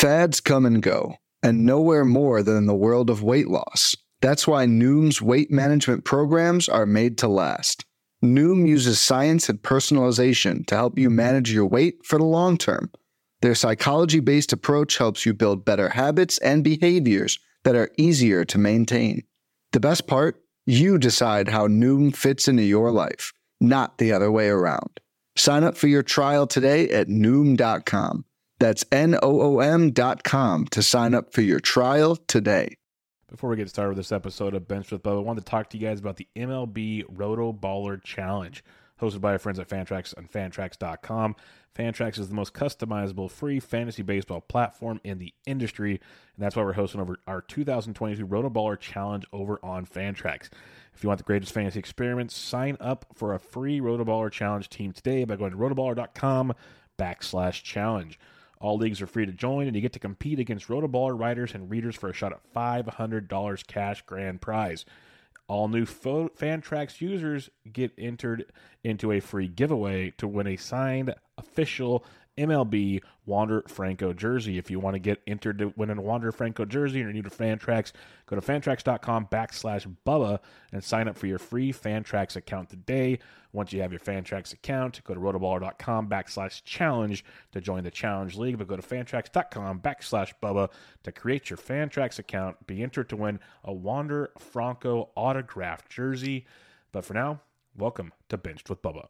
Fads come and go, and nowhere more than in the world of weight loss. That's why Noom's weight management programs are made to last. Noom uses science and personalization to help you manage your weight for the long term. Their psychology-based approach helps you build better habits and behaviors that are easier to maintain. The best part? You decide how Noom fits into your life, not the other way around. Sign up for your trial today at Noom.com. That's Noom.com to sign up for your trial today. Before we get started with this episode of Bench with Bubba, I wanted to talk to you guys about the MLB Roto Baller Challenge, hosted by our friends at Fantrax on Fantrax.com. Fantrax is the most customizable free fantasy baseball platform in the industry, and that's why we're hosting over our 2022 Roto Baller Challenge over on Fantrax. If you want the greatest fantasy experiments, sign up for a free Roto Baller Challenge team today by going to rotoballer.com/challenge. All leagues are free to join, and you get to compete against Rotoballer writers and readers for a shot at $500 cash grand prize. All new Fantrax users get entered into a free giveaway to win a signed official MLB Wander Franco jersey. If you want to get entered to win a Wander Franco jersey and you're new to Fantrax, go to fantrax.com/Bubba and sign up for your free Fantrax account today. Once you have your Fantrax account, go to rotoballer.com/challenge to join the challenge league, but go to fantrax.com/Bubba to create your Fantrax account. Be entered to win a Wander Franco autographed jersey. But for now, welcome to Benched with Bubba.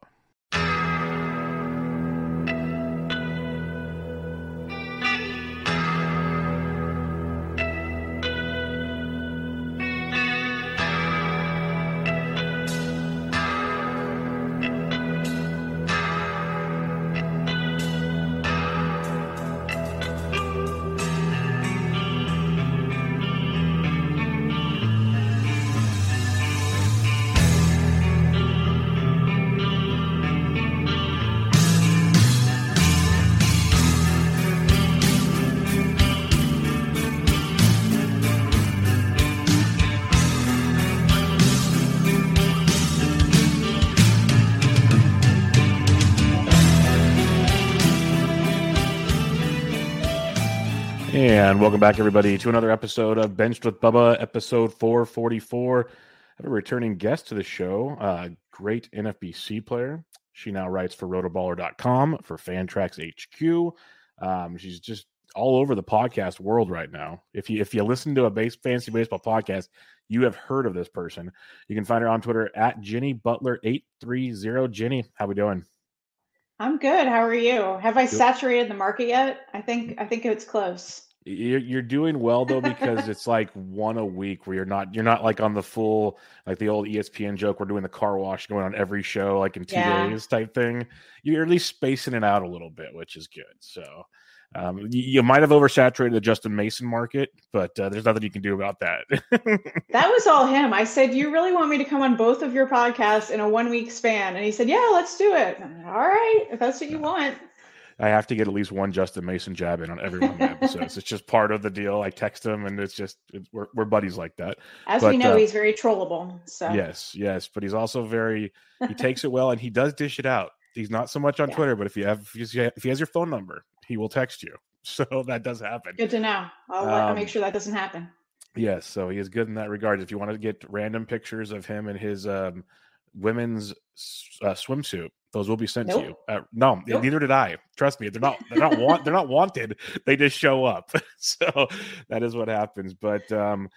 And welcome back, everybody, to another episode of Benched with Bubba, episode 444. I have a returning guest to the show, a great NFBC player. She now writes for rotoballer.com for Fantrax HQ. She's just all over the podcast world right now. If you listen to a fantasy baseball podcast, you have heard of this person. You can find her on Twitter at Jenny Butler830. Jenny, how we doing? I'm good. How are you? Have I saturated the market yet? I think it's close. You're doing well though, because it's like one a week where you're not like on the full, like the old ESPN joke, we're doing the car wash going on every show like in 2 days type thing. You're at least spacing it out a little bit, which is good. So you might have oversaturated the Justin Mason market, but there's nothing you can do about that. That was all him. I said, you really want me to come on both of your podcasts in a 1 week span? And he said, yeah, let's do it. All right, if that's what you want. I have to get at least one Justin Mason jab in on every one of my episodes. It's just part of the deal. I text him, and we're buddies like that. As we know, he's very trollable. So yes, but he's also he takes it well, and he does dish it out. He's not so much on Twitter, but if he has your phone number, he will text you. So that does happen. Good to know. I'll make sure that doesn't happen. Yes, so he is good in that regard. If you want to get random pictures of him in his women's swimsuit, those will be sent to you. Neither did I. Trust me, they're not wanted. They just show up. So that is what happens. But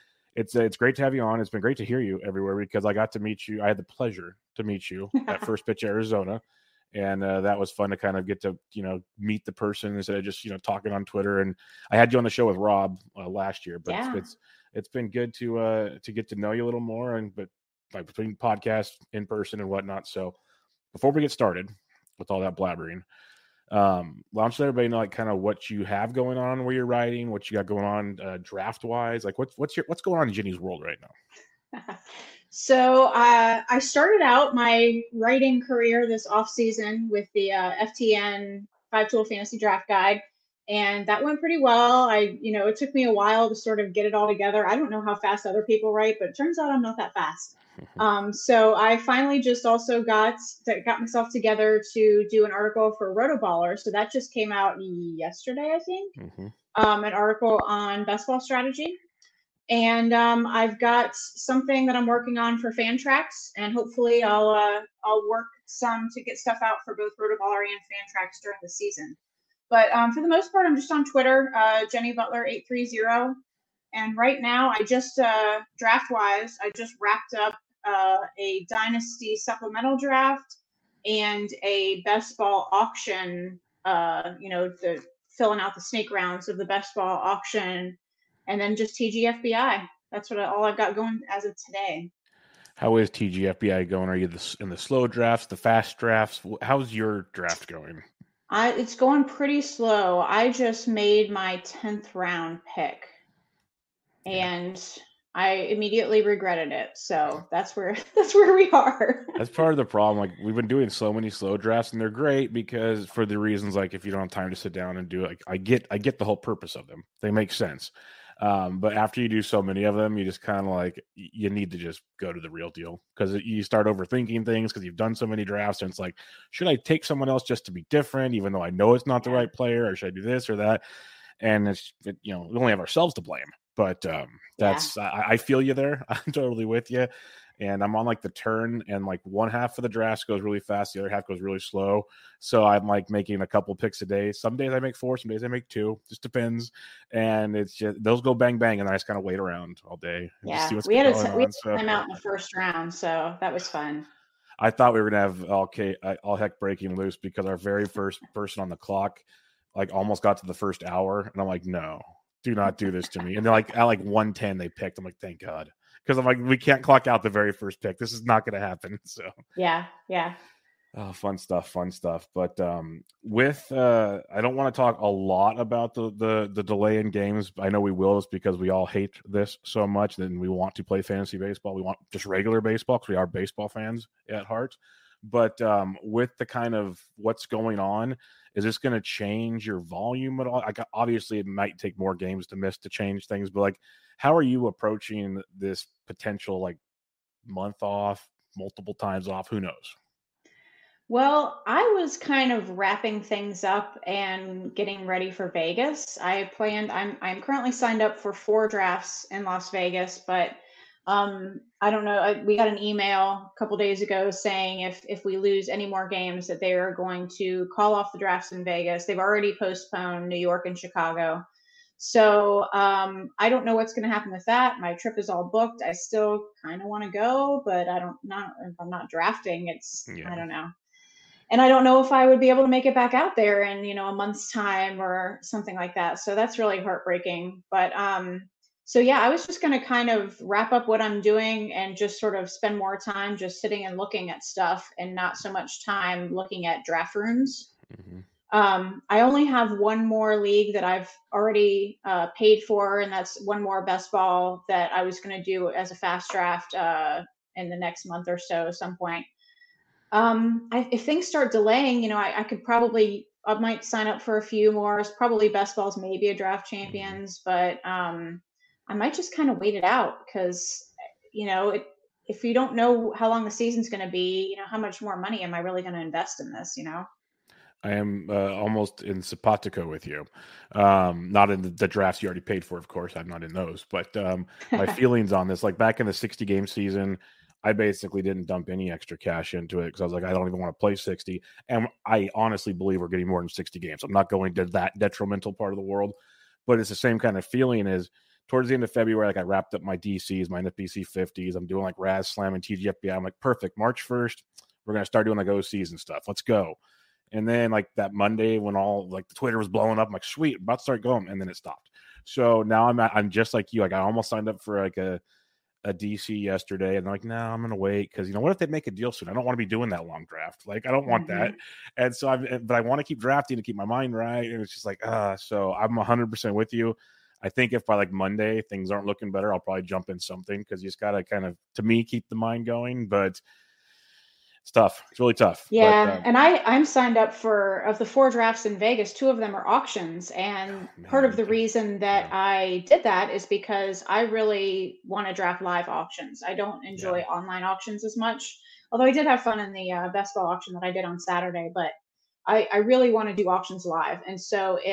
it's great to have you on. It's been great to hear you everywhere, because I got to meet you. I had the pleasure to meet you at First Pitch Arizona, and that was fun to kind of get to meet the person instead of just talking on Twitter. And I had you on the show with Rob last year, but it's been good to get to know you a little more, but like between podcasts, in person, and whatnot. So before we get started with all that blabbering, why don't you let everybody know like kind of what you have going on, where you're writing, what you got going on draft wise, like what's going on in Jenny's world right now? So I started out my writing career this off season with the FTN 5-tool fantasy draft guide. And that went pretty well. It took me a while to sort of get it all together. I don't know how fast other people write, but it turns out I'm not that fast. So I finally just also got myself together to do an article for Rotoballer. So that just came out yesterday, I think. an article on best ball strategy. And I've got something that I'm working on for Fantrax, and hopefully I'll work some to get stuff out for both Rotoballer and Fantrax during the season. But for the most part, I'm just on Twitter, Jenny Butler 830. And right now, I just draft wise, I just wrapped up a Dynasty supplemental draft and a best ball auction. The filling out the snake rounds of the best ball auction. And then just TGFBI. That's all I've got going as of today. How is TGFBI going? Are you in the slow drafts, the fast drafts? How's your draft going? It's going pretty slow. I just made my 10th round pick, and I immediately regretted it. So that's where we are. That's part of the problem. Like, we've been doing so many slow drafts, and they're great because for the reasons like if you don't have time to sit down and do it, like I get the whole purpose of them. They make sense. But after you do so many of them, you just kind of like, you need to just go to the real deal because you start overthinking things because you've done so many drafts. And it's like, should I take someone else just to be different, even though I know it's not the right player, or should I do this or that? And we only have ourselves to blame. But I feel you there. I'm totally with you. And I'm on like the turn, and like one half of the draft goes really fast, the other half goes really slow. So I'm like making a couple picks a day. Some days I make 4, some days I make 2. Just depends. And it's just those go bang bang, and I just kind of wait around all day. And yeah, just see what's we had going time out in the first round, so that was fun. I thought we were gonna have all heck breaking loose because our very first person on the clock like almost got to the first hour, and I'm like, no, do not do this to me. And they're like at like 110 they picked. I'm like, thank God. Because I'm like, we can't clock out the very first pick. This is not going to happen. So yeah. Oh, fun stuff. But with I don't want to talk a lot about the delay in games. I know we will, it's because we all hate this so much, and we want to play fantasy baseball. We want just regular baseball because we are baseball fans at heart. But with the kind of what's going on, is this going to change your volume at all? Obviously, it might take more games to miss to change things, but like, how are you approaching this potential like month off, multiple times off? Who knows? Well, I was kind of wrapping things up and getting ready for Vegas. I'm currently signed up for 4 drafts in Las Vegas, but I don't know. We got an email a couple days ago saying if we lose any more games that they are going to call off the drafts in Vegas. They've already postponed New York and Chicago. So I don't know what's going to happen with that. My trip is all booked. I still kind of want to go, but if I'm not drafting, I don't know. And I don't know if I would be able to make it back out there in, a month's time or something like that. So that's really heartbreaking. But so yeah, I was just going to kind of wrap up what I'm doing and just sort of spend more time just sitting and looking at stuff and not so much time looking at draft rooms. Mm-hmm. I only have one more league that I've already paid for, and that's one more best ball that I was going to do as a fast draft in the next month or so at some point. If things start delaying, I might sign up for a few more. It's probably best balls, maybe a draft champions, but I might just kind of wait it out because, if you don't know how long the season's going to be, how much more money am I really going to invest in this, I am almost in simpatico with you. Not in the drafts you already paid for, of course. I'm not in those. But my feelings on this, like back in the 60-game season, I basically didn't dump any extra cash into it because I was like, I don't even want to play 60. And I honestly believe we're getting more than 60 games. I'm not going to that detrimental part of the world. But it's the same kind of feeling as towards the end of February, like I wrapped up my DCs, my NFBC 50s. I'm doing like Raz Slam and TGFBI. I'm like, perfect. March 1st, we're going to start doing like OCs and stuff. Let's go. And then like that Monday when all like the Twitter was blowing up, I'm like, sweet, I'm about to start going. And then it stopped. So now I'm just like you. Like I almost signed up for like a DC yesterday. And I'm like, no, I'm going to wait. Cause what if they make a deal soon? I don't want to be doing that long draft. Like I don't want that. And so but I want to keep drafting to keep my mind right. And it's just like, so I'm 100% with you. I think if by like Monday things aren't looking better, I'll probably jump in something. Cause you just got to kind of, to me, keep the mind going. But it's tough. It's really tough. Yeah. And I'm signed up of the 4 drafts in Vegas, 2 of them are auctions. And part of the reason that I did that is because I really want to draft live auctions. I don't enjoy online auctions as much, although I did have fun in the best ball auction that I did on Saturday, but I really want to do auctions live. And so if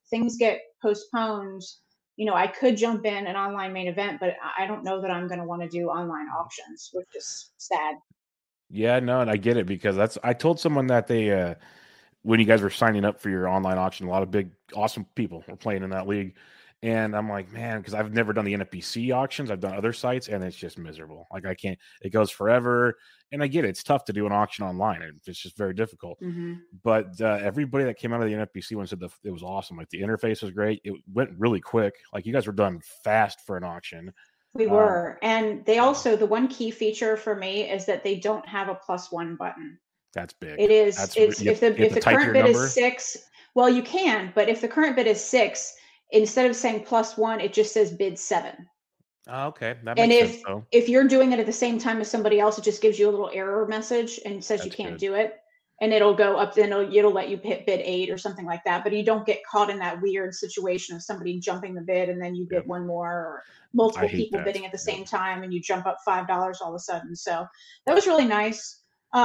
things get postponed, I could jump in an online main event, but I don't know that I'm going to want to do online auctions, which is sad. Yeah, no, and I get it because I told someone that when you guys were signing up for your online auction, a lot of big, awesome people were playing in that league. And I'm like, man, because I've never done the NFBC auctions. I've done other sites, and it's just miserable. Like, I can't, it goes forever. And I get it. It's tough to do an auction online. It's just very difficult. Mm-hmm. But everybody that came out of the NFBC one said it was awesome. Like, the interface was great. It went really quick. Like, you guys were done fast for an auction. We were. And they also, the one key feature for me is that they don't have a +1 button. That's big. It is. If the current bid is 6, well, you can, but if the current bid is 6, instead of saying +1, it just says bid 7. Oh, okay. That makes sense, though. If you're doing it at the same time as somebody else, it just gives you a little error message and says you can't do it. And it'll go up, then it'll let you hit bid 8 or something like that. But you don't get caught in that weird situation of somebody jumping the bid and then you bid one more, or multiple people bidding at the same time and you jump up $5 all of a sudden. So that was really nice.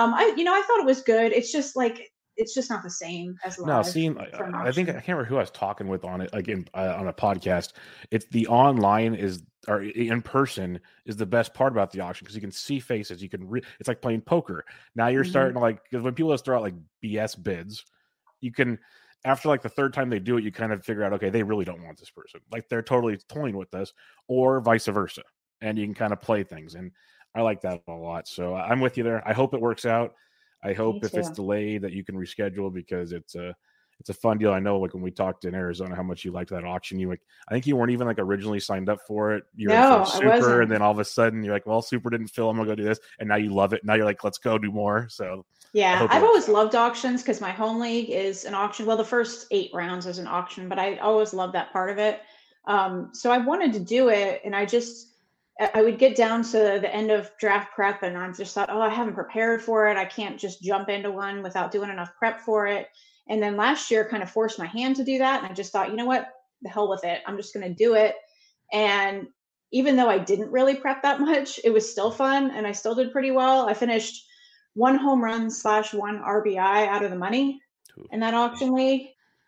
I thought it was good. It's just not the same as live. No, seeing, I think I can't remember who I was talking with on it, like on a podcast. It's the online or in person is the best part about the auction because you can see faces. You can it's like playing poker. Now you're starting to because when people throw out like BS bids, you can, after like the third time they do it, you kind of figure out, okay, they really don't want this person. Like, they're totally toying with us, or vice versa. And you can kind of play things. And I like that a lot. So I'm with you there. I hope it works out. I hope if it's delayed that you can reschedule because it's a fun deal. I know, like, when we talked in Arizona, how much you liked that auction. I think you weren't even like originally signed up for it. You were for Super, and then all of a sudden you're like, well, Super didn't fill. I'm gonna go do this, and now you love it. Now you're like, let's go do more. So yeah, I've always loved auctions because my home league is an auction. Well, the first 8 rounds is an auction, but I always loved that part of it. So I wanted to do it, and I would get down to the end of draft prep and I just thought, oh, I haven't prepared for it. I can't just jump into one without doing enough prep for it. And then last year kind of forced my hand to do that. And I just thought, you know what, the hell with it. I'm just going to do it. And even though I didn't really prep that much, it was still fun. And I still did pretty well. I finished 1 home run / 1 RBI out of the money in that auction league.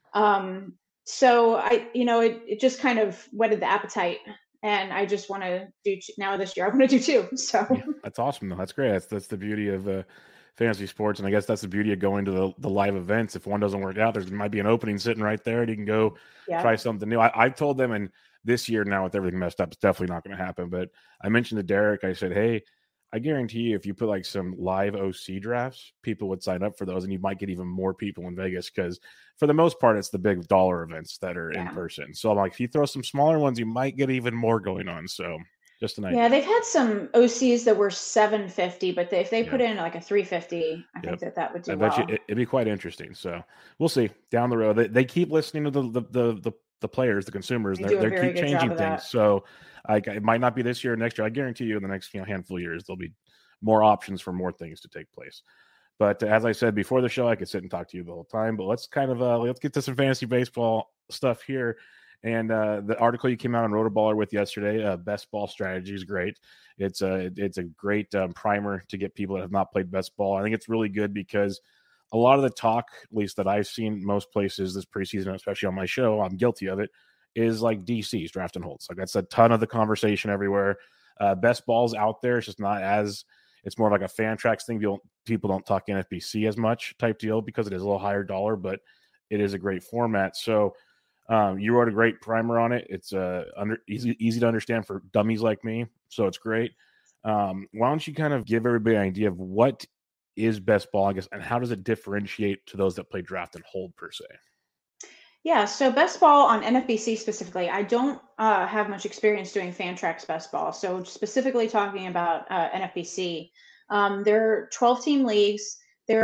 So it just kind of whetted the appetite. And I just want to do now this year. I want to do 2. So that's awesome, though. That's great. That's the beauty of fantasy sports, and I guess that's the beauty of going to the live events. If one doesn't work out, there might be an opening sitting right there, and you can go try something new. I told them, and this year now with everything messed up, it's definitely not going to happen. But I mentioned to Derek, I said, hey, I guarantee you, if you put like some live OC drafts, people would sign up for those, and you might get even more people in Vegas because for the most part, it's the big dollar events that are in person. So I'm like, if you throw some smaller ones, you might get even more going on. So just an idea. Yeah, they've had some OCs that were $750, but if they put in like a $350, I think that would do well. I bet you it'd be quite interesting. So we'll see down the road. They keep listening to the players, the consumers. They keep changing things. So it might not be this year or next year. I guarantee you in the next handful of years, there'll be more options for more things to take place. But as I said before the show, I could sit and talk to you the whole time. But let's kind of let's get to some fantasy baseball stuff here. And the article you came out on Rotoballer with yesterday, Best Ball Strategy, is great. It's a great primer to get people that have not played best ball. I think it's really good because a lot of the talk, at least that I've seen most places this preseason, especially on my show, I'm guilty of it, is like DCs, draft and holds. Like, that's a ton of the conversation everywhere. Best ball's out there. It's just not as – it's more like a Fantrax thing. People don't talk NFBC as much type deal because it is a little higher dollar, but it is a great format. So you wrote a great primer on it. It's easy to understand for dummies like me, so it's great. Why don't you kind of give everybody an idea of what is best ball, I guess, and how does it differentiate to those that play draft and hold per se? Yeah, so best ball on NFBC specifically, I don't have much experience doing Fantrax best ball. So specifically talking about NFBC, there are 12-team leagues.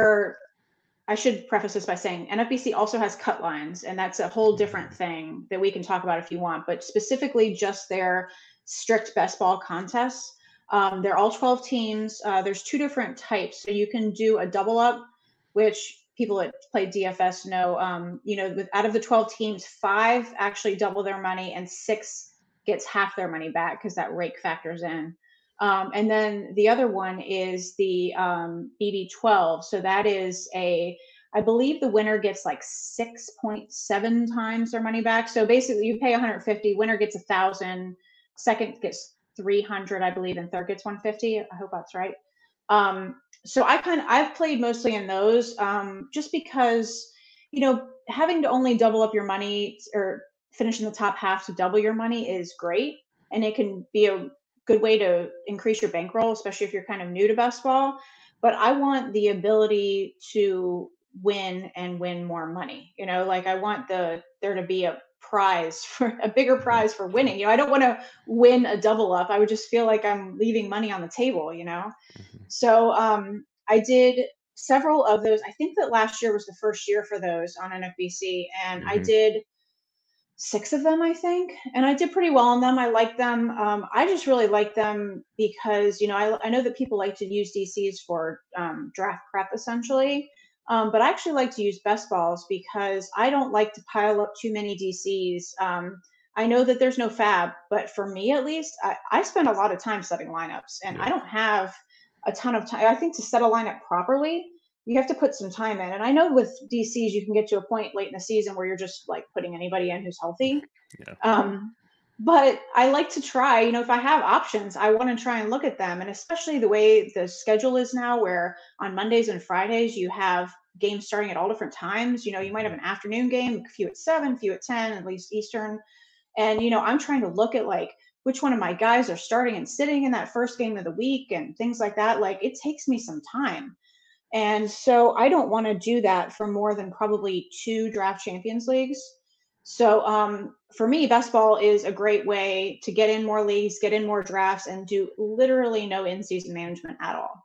I should preface this by saying NFBC also has cut lines, and that's a whole different thing that we can talk about if you want, but specifically just their strict best ball contests. They're all 12 teams. There's 2 different types. So you can do a double up, which people that play DFS know, out of the 12 teams, 5 actually double their money and 6 gets half their money back because that rake factors in. And then the other one is the BB12. So that is a I believe the winner gets like 6.7 times their money back. So basically, you pay 150, winner gets 1,000, second gets 300, I believe, and third gets 150. I hope that's right. So I've played mostly in those, just because, having to only double up your money or finish in the top half to double your money is great, and it can be a good way to increase your bankroll, especially if you're kind of new to best ball. But I want the ability to win and win more money. Like I want there to be a prize for a bigger prize for winning. I don't want to win a double up. I would just feel like I'm leaving money on the table. So I did several of those. I think that last year was the first year for those on NFBC, and I did 6 of them, I think, and I did pretty well on them. I like them. I just really like them because I know that people like to use DCs for draft prep essentially, but I actually like to use best balls because I don't like to pile up too many DCs. I know that there's no fab, but for me at least, I spend a lot of time setting lineups, and I don't have a ton of time. I think to set a lineup properly, you have to put some time in. And I know with DCs, you can get to a point late in the season where you're just like putting anybody in who's healthy. Yeah. But I like to try, if I have options, I want to try and look at them. And especially the way the schedule is now, where on Mondays and Fridays, you have games starting at all different times. You might have an afternoon game, a few at 7, a few at 10, at least Eastern. And, I'm trying to look at like which one of my guys are starting and sitting in that first game of the week and things like that. Like it takes me some time. And so I don't want to do that for more than probably 2 draft Champions Leagues. So for me, best ball is a great way to get in more leagues, get in more drafts, and do literally no in-season management at all.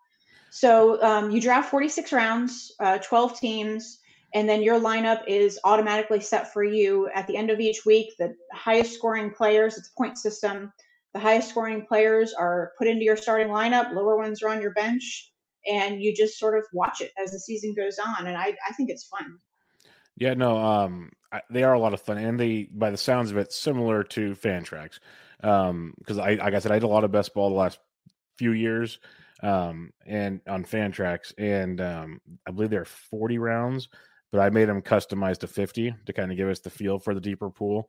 So you draft 46 rounds, 12 teams, and then your lineup is automatically set for you at the end of each week. The highest scoring players, it's a point system. The highest scoring players are put into your starting lineup. Lower ones are on your bench. And you just sort of watch it as the season goes on. And I think it's fun. Yeah, no, they are a lot of fun. And they, by the sounds of it, similar to Fantrax. Because like I said, I did a lot of best ball the last few years and on Fantrax. And I believe there are 40 rounds, but I made them customized to 50 to kind of give us the feel for the deeper pool.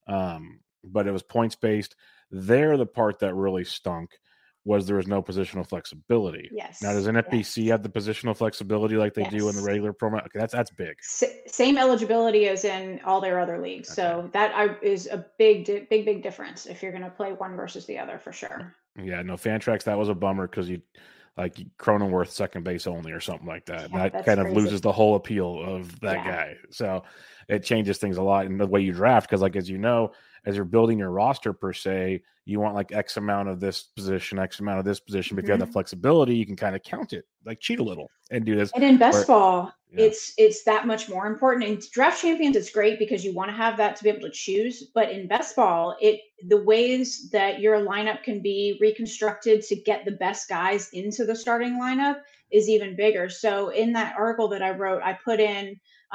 But it was points based. They're the part that really stunk. There was no positional flexibility. Yes. Now, does NFBC have the positional flexibility like they do in the regular promo? Okay, that's big. Same eligibility as in all their other leagues. Okay. So that is a big difference if you're going to play one versus the other for sure. Yeah, no, Fantrax, that was a bummer because Cronenworth second base only or something like that. Yeah, that kind of loses the whole appeal of that guy. So it changes things a lot in the way you draft because, as you know, as you're building your roster per se, you want like X amount of this position, X amount of this position. But if you have the flexibility, you can kind of count it, like cheat a little and do this. And in best ball, it's that much more important. In draft champions, it's great because you want to have that to be able to choose. But in best ball, the ways that your lineup can be reconstructed to get the best guys into the starting lineup is even bigger. So in that article that I wrote, I put in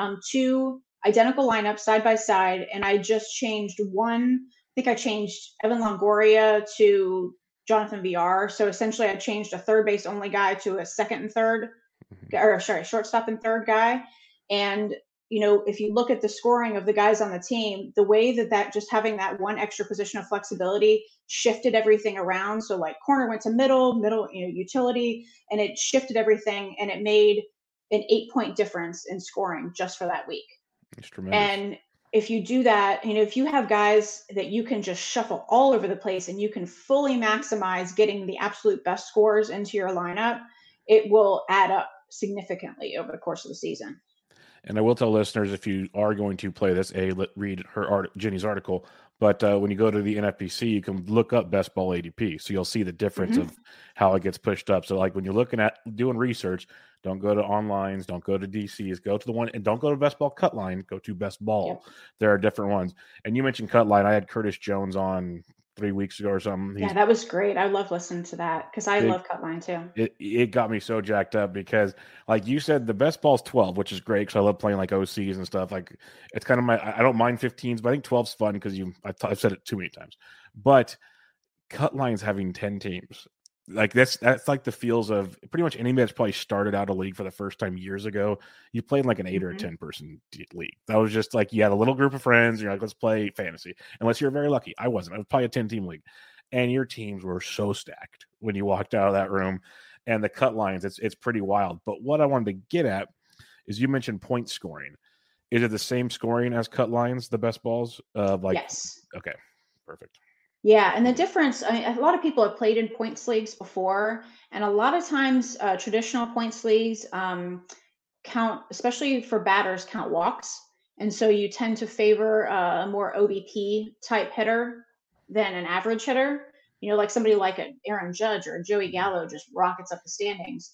2 identical lineups side by side, and I just changed one. I think I changed Evan Longoria to Jonathan VR. So essentially, I changed a third base only guy to a second and third, shortstop and third guy. And if you look at the scoring of the guys on the team, the way that just having that one extra position of flexibility shifted everything around. So like corner went to middle, utility, and it shifted everything, and it made an 8-point difference in scoring just for that week. And if you do that, if you have guys that you can just shuffle all over the place and you can fully maximize getting the absolute best scores into your lineup, it will add up significantly over the course of the season. And I will tell listeners, if you are going to play this, read Jenny's article. But when you go to the NFBC, you can look up best ball ADP. So you'll see the difference of how it gets pushed up. So like when you're looking at doing research, don't go to onlines, don't go to DCs, go to the one, and don't go to best ball cut line, go to best ball. Yep. There are different ones. And you mentioned cut line. I had Curtis Jones on 3 weeks ago or something. Yeah, that was great. I love listening to that because I love cut line too. It got me so jacked up because, like you said, the best ball's 12, which is great because I love playing like OCs and stuff. Like it's kind of I don't mind 15s, but I think 12's fun because I've said it too many times. But cut line's having 10 teams. Like that's like the feels of pretty much anybody that's probably started out a league for the first time years ago. You played like an 8 or a 10 person league. That was just like you had a little group of friends. You're like, let's play fantasy. Unless you're very lucky. I wasn't. I was probably a 10 team league, and your teams were so stacked when you walked out of that room. And the cut lines, it's pretty wild. But what I wanted to get at is you mentioned point scoring. Is it the same scoring as cut lines, the best balls? Yes. Okay, perfect. Yeah, and the difference, a lot of people have played in points leagues before, and a lot of times traditional points leagues count, especially for batters, count walks. And so you tend to favor a more OBP type hitter than an average hitter. Like somebody like an Aaron Judge or Joey Gallo just rockets up the standings.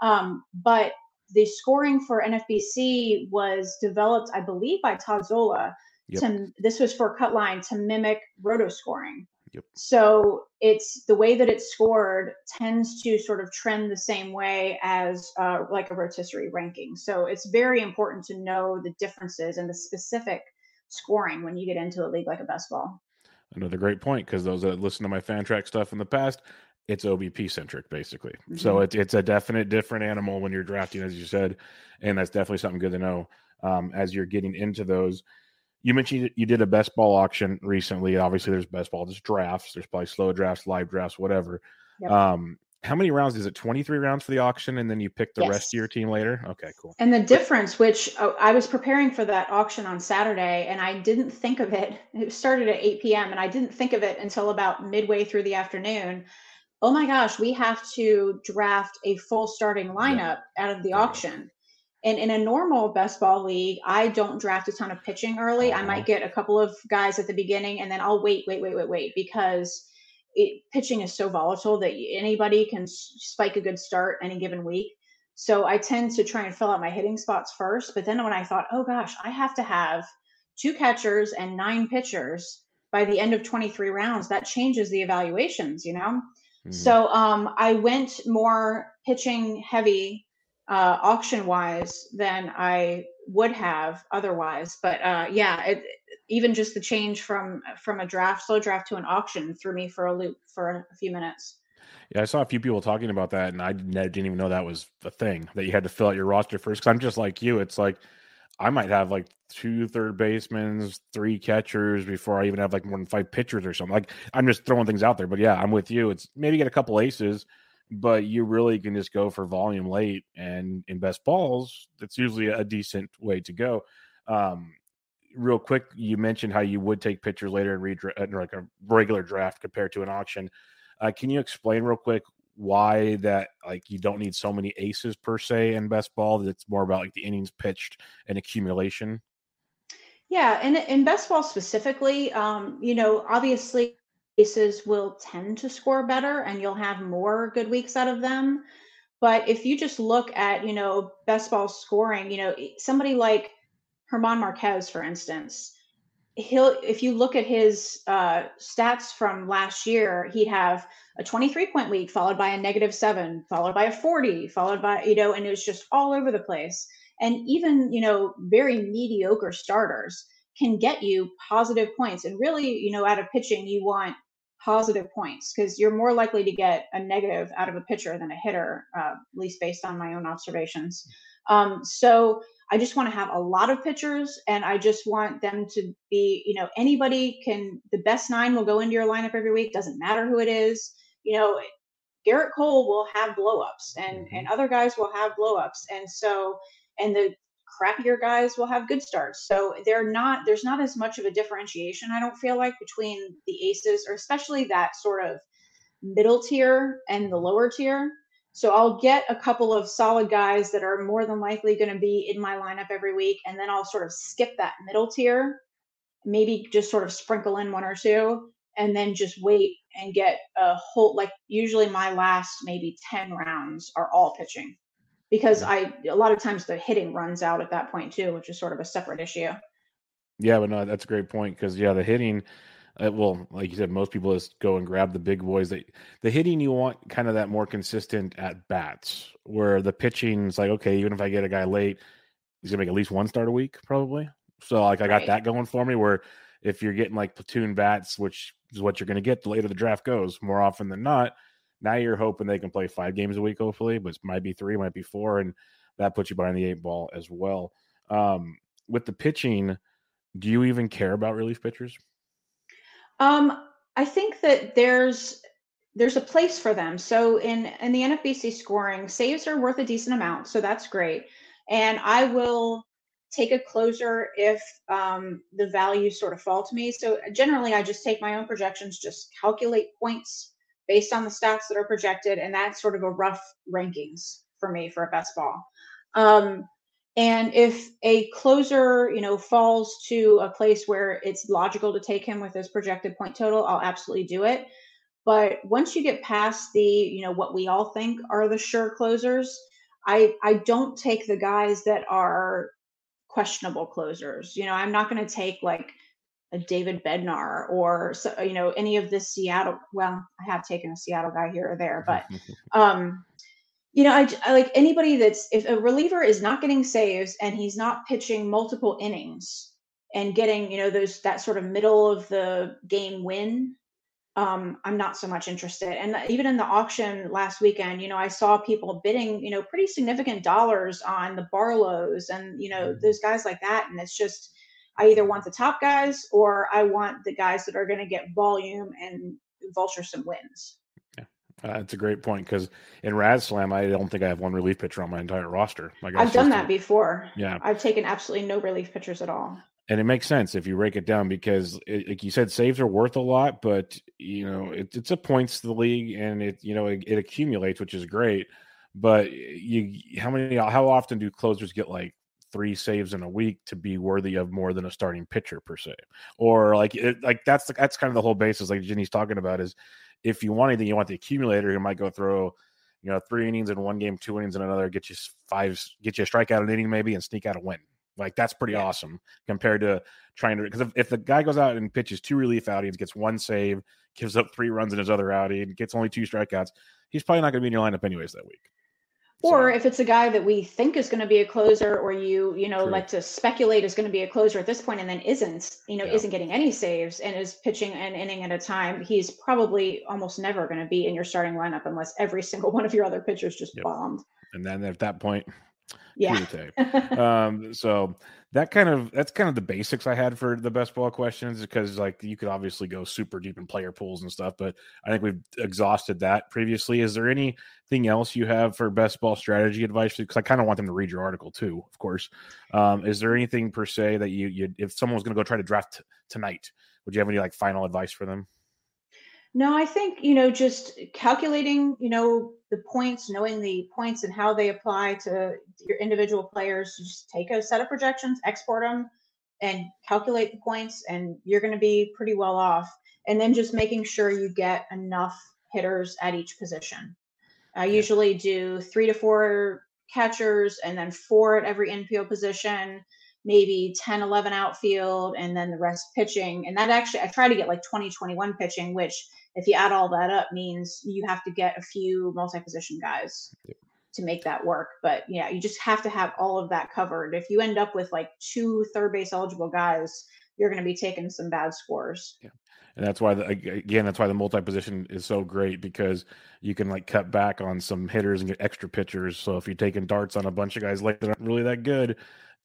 But the scoring for NFBC was developed, I believe, by Todd Zola. Yep. This was for cut line to mimic roto scoring. Yep. So it's the way that it's scored tends to sort of trend the same way as like a rotisserie ranking. So it's very important to know the differences and the specific scoring when you get into a league like a best ball. Another great point, because those that listen to my fan track stuff in the past, it's OBP centric basically. Mm-hmm. So it's a definite different animal when you're drafting, as you said, and that's definitely something good to know as you're getting into those. You mentioned you did a best ball auction recently. Obviously, there's best ball, there's drafts, there's probably slow drafts, live drafts, whatever. Yep. How many rounds is it? 23 rounds for the auction, and then you pick the rest of your team later? Okay, cool. And the difference, which I was preparing for that auction on Saturday, and I didn't think of it. It started at 8 p.m., and I didn't think of it until about midway through the afternoon. Oh my gosh, we have to draft a full starting lineup out of the auction. And in a normal best ball league, I don't draft a ton of pitching early. I might get a couple of guys at the beginning, and then I'll wait, because pitching is so volatile that anybody can spike a good start any given week. So I tend to try and fill out my hitting spots first. But then when I thought, oh gosh, I have to have 2 catchers and 9 pitchers by the end of 23 rounds, that changes the evaluations, Mm-hmm. So I went more pitching heavy auction wise than I would have otherwise. But even just the change from a slow draft to an auction threw me for a loop for a few minutes. Yeah, I saw a few people talking about that, and I didn't even know that was a thing, that you had to fill out your roster first. Because I'm just like you. It's like I might have like 2 third basemen, 3 catchers before I even have like more than 5 pitchers or something. Like I'm just throwing things out there. But yeah, I'm with you. It's maybe get a couple aces, but you really can just go for volume late, and in best balls, that's usually a decent way to go. Real quick, you mentioned how you would take pitchers later in like a regular draft compared to an auction. Can you explain real quick why that, like, you don't need so many aces per se in best ball? That it's more about like the innings pitched and accumulation? Yeah, and in best ball specifically, obviously aces will tend to score better and you'll have more good weeks out of them. But if you just look at, best ball scoring, somebody like German Marquez, for instance, if you look at his stats from last year, he'd have a 23-point week followed by a -7, followed by a 40, followed by, and it was just all over the place. And even, very mediocre starters can get you positive points. And really, out of pitching, you want positive points because you're more likely to get a negative out of a pitcher than a hitter, at least based on my own observations. So I just want to have a lot of pitchers, and I just want them to be, the best 9 will go into your lineup every week. Doesn't matter who it is. Garrett Cole will have blowups, and other guys will have blowups. And the crappier guys will have good starts. So there's not as much of a differentiation, I don't feel like, between the aces, or especially that sort of middle tier and the lower tier. So I'll get a couple of solid guys that are more than likely going to be in my lineup every week. And then I'll sort of skip that middle tier, maybe just sort of sprinkle in 1 or 2, and then just wait and get a whole, like usually my last maybe 10 rounds are all pitching, because a lot of times the hitting runs out at that point too, which is sort of a separate issue. Yeah, but no, that's a great point, because the hitting, well, like you said, most people just go and grab the big boys. The hitting, you want kind of that more consistent at bats, where the pitching is like, okay, even if I get a guy late, he's gonna make at least 1 start a week, probably. So like I got that going for me, where if you're getting like platoon bats, which is what you're gonna get the later the draft goes, more often than not, Now you're hoping they can play 5 games a week, hopefully, but it might be 3, might be 4, and that puts you behind the 8 ball as well. With the pitching, do you even care about relief pitchers? I think that there's a place for them. So in the NFBC scoring, saves are worth a decent amount, so that's great. And I will take a closer if the values sort of fall to me. So generally, I just take my own projections, just calculate points based on the stats that are projected, and that's sort of a rough rankings for me for a best ball. And if a closer, falls to a place where it's logical to take him with his projected point total, I'll absolutely do it. But once you get past the, what we all think are the sure closers, I don't take the guys that are questionable closers. I'm not going to take like a David Bednar or any of the Seattle. Well, I have taken a Seattle guy here or there, but I like anybody if a reliever is not getting saves and he's not pitching multiple innings and getting that sort of middle of the game win. I'm not so much interested. And even in the auction last weekend, I saw people bidding, pretty significant dollars on the Barlows and, those guys like that. And it's just, I either want the top guys or I want the guys that are going to get volume and vulture some wins. Yeah, that's a great point because in RazSlam, I don't think I have one relief pitcher on my entire roster. I've done that before. Yeah. I've taken absolutely no relief pitchers at all. And it makes sense if you break it down because, like you said, saves are worth a lot, but it's a points to the league, and it accumulates, which is great. But how often do closers get like 3 saves in a week to be worthy of more than a starting pitcher per se? Or that's kind of the whole basis, like Ginny's talking about, is if you want anything, you want the accumulator. You might go throw 3 innings in one game, 2 innings in another, get you a strikeout an inning maybe, and sneak out a win. Like that's pretty awesome compared to trying to, because if the guy goes out and pitches 2 relief outings, gets 1 save, gives up 3 runs in his other outing, gets only 2 strikeouts, he's probably not going to be in your lineup anyways that week. Or if it's a guy that we think is going to be a closer, or you like to speculate is going to be a closer at this point and then isn't getting any saves and is pitching an inning at a time, he's probably almost never going to be in your starting lineup unless every single one of your other pitchers just bombed. And then at that point, yeah. So that's kind of the basics I had for the best ball questions, because like you could obviously go super deep in player pools and stuff, but I think we've exhausted that previously. Is there anything else you have for best ball strategy advice? Because I kind of want them to read your article too, of course. Is there anything per se that you if someone was going to go try to draft tonight, would you have any like final advice for them? No, I think, just calculating, the points, knowing the points and how they apply to your individual players. Just take a set of projections, export them, and calculate the points, and you're going to be pretty well off. And then just making sure you get enough hitters at each position. I usually do 3 to 4 catchers and then 4 at every infield position, maybe 10, 11 outfield, and then the rest pitching. And that actually, I try to get like 20, 21 pitching, which if you add all that up means you have to get a few multi-position guys to make that work. But yeah, you just have to have all of that covered. If you end up with like 2 third base eligible guys, you're going to be taking some bad scores. Yeah. And that's why the multi-position is so great, because you can like cut back on some hitters and get extra pitchers. So if you're taking darts on a bunch of guys like that aren't really that good,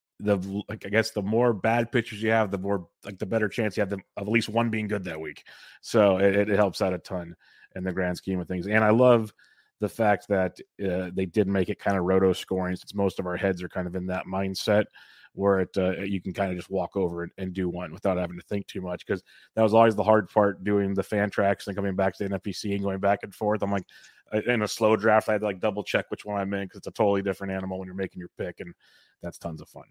I guess the more bad pitchers you have, the more the better chance you have of at least one being good that week. So it helps out a ton in the grand scheme of things. And I love the fact that they did make it kind of roto scoring, since most of our heads are kind of in that mindset where you can kind of just walk over and do one without having to think too much, because that was always the hard part, doing the fan tracks and coming back to the NFBC and going back and forth. I'm like, in a slow draft, I had to like double check which one I'm in, because it's a totally different animal when you're making your pick, and that's tons of fun.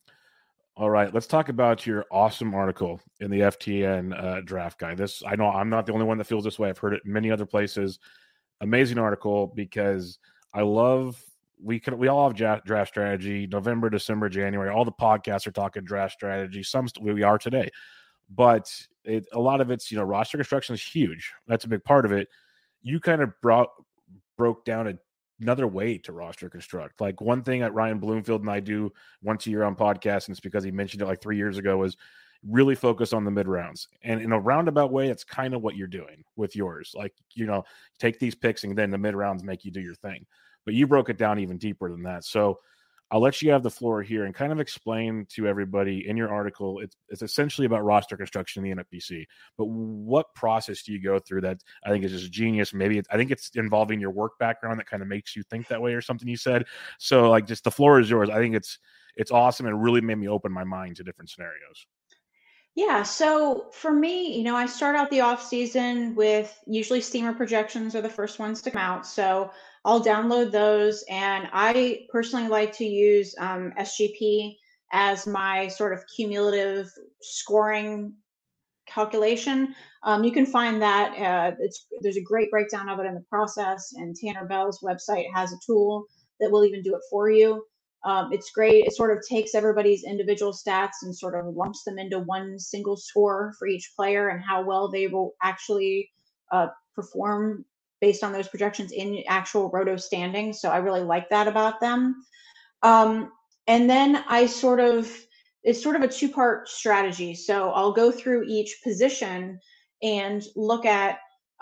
All right, let's talk about your awesome article in the FTN Draft Guide. I know I'm not the only one that feels this way. I've heard it in many other places. Amazing article, because I love we all have draft strategy. November, December, January, all the podcasts are talking draft strategy. Some we are today, but a lot of it's roster construction is huge. That's a big part of it. You kind of broke down another way to roster construct. Like one thing that Ryan Bloomfield and I do once a year on podcast, and it's because he mentioned it like 3 years ago, was really focus on the mid rounds. And in a roundabout way, it's kind of what you're doing with yours. Like, take these picks and then the mid rounds make you do your thing. But you broke it down even deeper than that. So I'll let you have the floor here and kind of explain to everybody in your article. It's essentially about roster construction in the NFBC. But what process do you go through that I think is just genius? Maybe I think it's involving your work background that kind of makes you think that way or something you said. So like, just the floor is yours. I think it's awesome and really made me open my mind to different scenarios. Yeah, so for me, I start out the off season with usually steamer projections are the first ones to come out. So I'll download those, and I personally like to use SGP as my sort of cumulative scoring calculation. You can find that there's a great breakdown of it in the process, and Tanner Bell's website has a tool that will even do it for you. It's great. It sort of takes everybody's individual stats and sort of lumps them into one single score for each player and how well they will actually perform based on those projections in actual roto standings. So I really like that about them. And then it's sort of a two-part strategy. So I'll go through each position and look at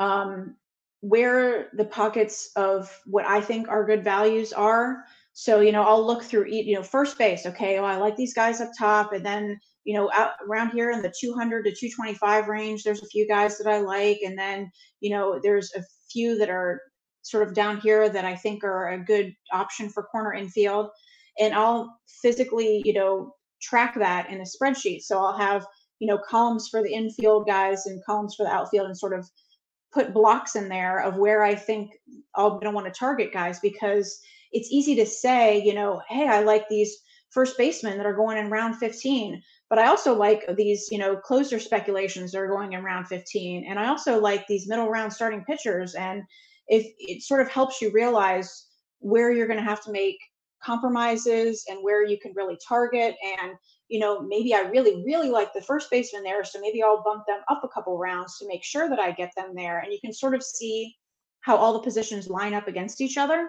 where the pockets of what I think are good values are. So, I'll look through, first base. Okay, well, I like these guys up top. And then, out around here in the 200 to 225 range, there's a few guys that I like. And then, there's a few that are sort of down here that I think are a good option for corner infield. And I'll physically, track that in a spreadsheet. So I'll have, columns for the infield guys and columns for the outfield, and sort of put blocks in there of where I think I'm going to want to target guys, because it's easy to say, hey, I like these first basemen that are going in round 15, but I also like these, closer speculations that are going in round 15. And I also like these middle round starting pitchers. And if it sort of helps you realize where you're going to have to make compromises and where you can really target. And maybe I really, really like the first baseman there, so maybe I'll bump them up a couple rounds to make sure that I get them there. And you can sort of see how all the positions line up against each other.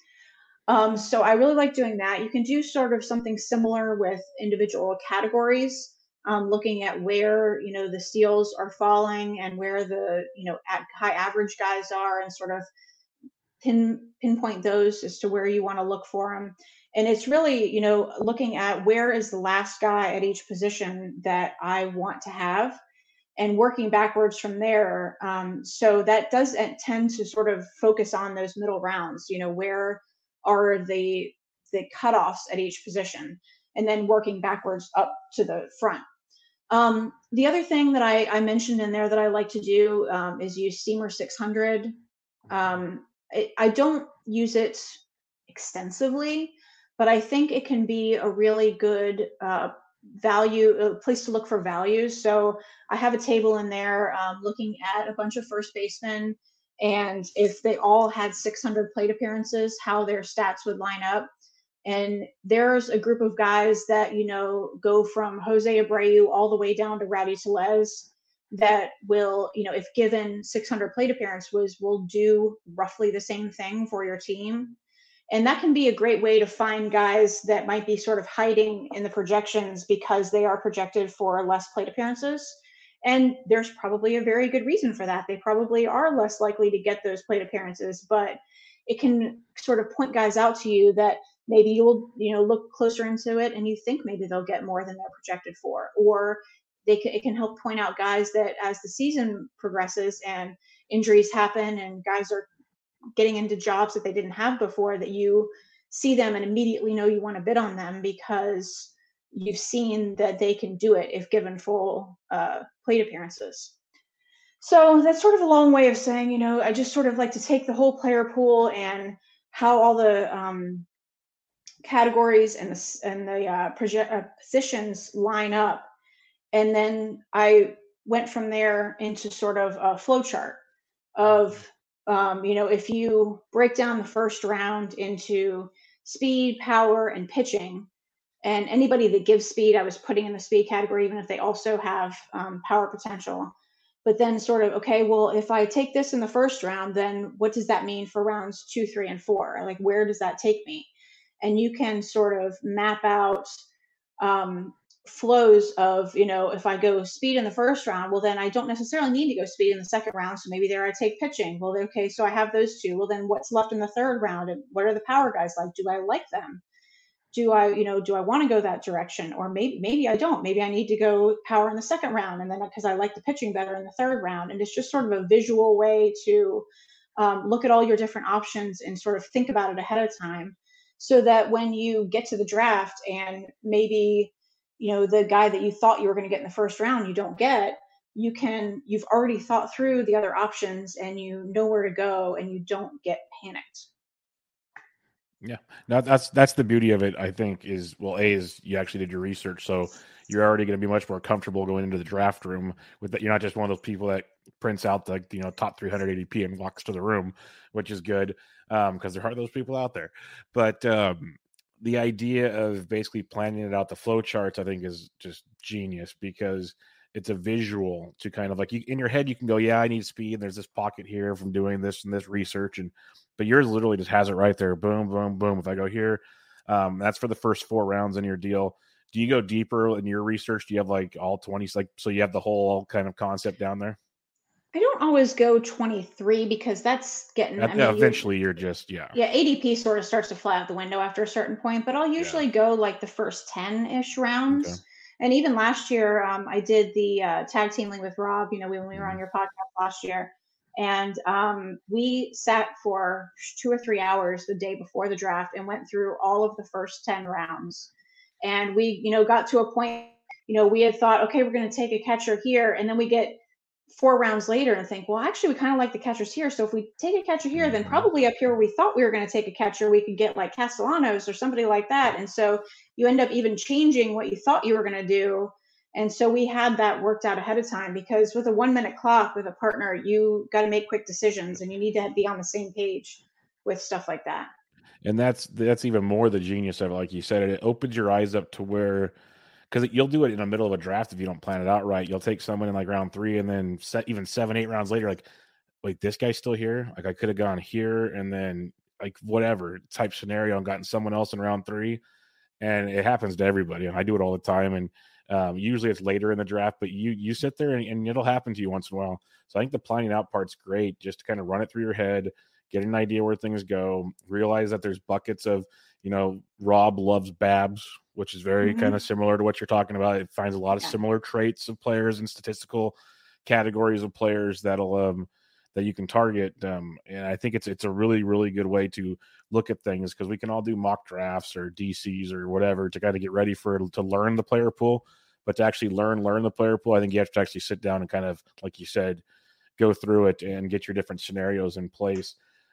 So I really like doing that. You can do sort of something similar with individual categories, looking at where, the steals are falling and where the, high average guys are, and sort of pinpoint those as to where you want to look for them. And it's really, looking at where is the last guy at each position that I want to have, and working backwards from there. So that does tend to sort of focus on those middle rounds, where are the cutoffs at each position, and then working backwards up to the front. The other thing that I mentioned in there that I like to do is use Steamer 600. I don't use it extensively, but I think it can be a really good a place to look for values. So I have a table in there looking at a bunch of first basemen, and if they all had 600 plate appearances, how their stats would line up. And there's a group of guys that, go from Jose Abreu all the way down to Rowdy Tellez that will, if given 600 plate appearances, will do roughly the same thing for your team. And that can be a great way to find guys that might be sort of hiding in the projections because they are projected for less plate appearances. And there's probably a very good reason for that. They probably are less likely to get those plate appearances, but it can sort of point guys out to you that maybe you'll, look closer into it and you think maybe they'll get more than they're projected for. Or it can help point out guys that as the season progresses and injuries happen and guys are getting into jobs that they didn't have before, that you see them and immediately know you want to bid on them because you've seen that they can do it if given full plate appearances. So that's sort of a long way of saying, I just sort of like to take the whole player pool and how all the categories and the positions line up. And then I went from there into sort of a flow chart of, if you break down the first round into speed, power, and pitching, and anybody that gives speed, I was putting in the speed category, even if they also have power potential. But then sort of, okay, well, if I take this in the first round, then what does that mean for rounds 2, 3, and 4? Like, where does that take me? And you can sort of map out flows of, if I go speed in the first round, well, then I don't necessarily need to go speed in the second round. So maybe there I take pitching. Well, okay, so I have those two. Well, then what's left in the third round? And what are the power guys like? Do I like them? Do I want to go that direction? Or maybe I don't. Maybe I need to go power in the second round, and then because I like the pitching better in the third round. And it's just sort of a visual way to look at all your different options and sort of think about it ahead of time, so that when you get to the draft and maybe the guy that you thought you were going to get in the first round you don't get, you've already thought through the other options and you know where to go and you don't get panicked. Yeah, no, that's the beauty of it. I think is you actually did your research, so you're already going to be much more comfortable going into the draft room with that. You're not just one of those people that prints out the top 300 ADP and walks to the room, which is good because there are those people out there. But the idea of basically planning it out, the flow charts, I think is just genius because it's a visual to kind of like in your head you can go, yeah, I need speed. And there's this pocket here from doing this and this research, but yours literally just has it right there. Boom, boom, boom. If I go here, that's for the first 4 rounds in your deal. Do you go deeper in your research? Do you have like all 20s? So you have the whole kind of concept down there? I don't always go 23 because that's getting, eventually you're just, ADP sort of starts to fly out the window after a certain point, but I'll usually go like the first 10-ish rounds. Okay. And even last year, I did the tag team league with Rob, when we were on your podcast last year. And we sat for 2 or 3 hours the day before the draft and went through all of the first 10 rounds. And we, got to a point, we had thought, okay, we're going to take a catcher here. And then we get 4 rounds later and think, well, actually, we kind of like the catchers here. So if we take a catcher here, then probably up here where we thought we were going to take a catcher, we could get like Castellanos or somebody like that. And so you end up even changing what you thought you were going to do. And so we had that worked out ahead of time because with a 1-minute clock with a partner, you got to make quick decisions and you need to be on the same page with stuff like that. And that's even more the genius of it. Like you said, it opens your eyes up to where, because you'll do it in the middle of a draft if you don't plan it out right. You'll take someone in like round 3 and then even 7-8 rounds later, like, wait, this guy's still here? Like I could have gone here and then like whatever type scenario and gotten someone else in round 3. And it happens to everybody. And I do it all the time. And usually it's later in the draft, but you sit there and it'll happen to you once in a while. So I think the planning out part's great, just to kind of run it through your head, get an idea where things go, realize that there's buckets of, Rob loves Babs, which is very kind of similar to what you're talking about. It finds a lot of similar traits of players and statistical categories of players that'll that you can target. And I think it's a really, really good way to look at things because we can all do mock drafts or DCs or whatever to kind of get ready to learn the player pool. But to actually learn the player pool, I think you have to actually sit down and kind of, like you said, go through it and get your different scenarios in place.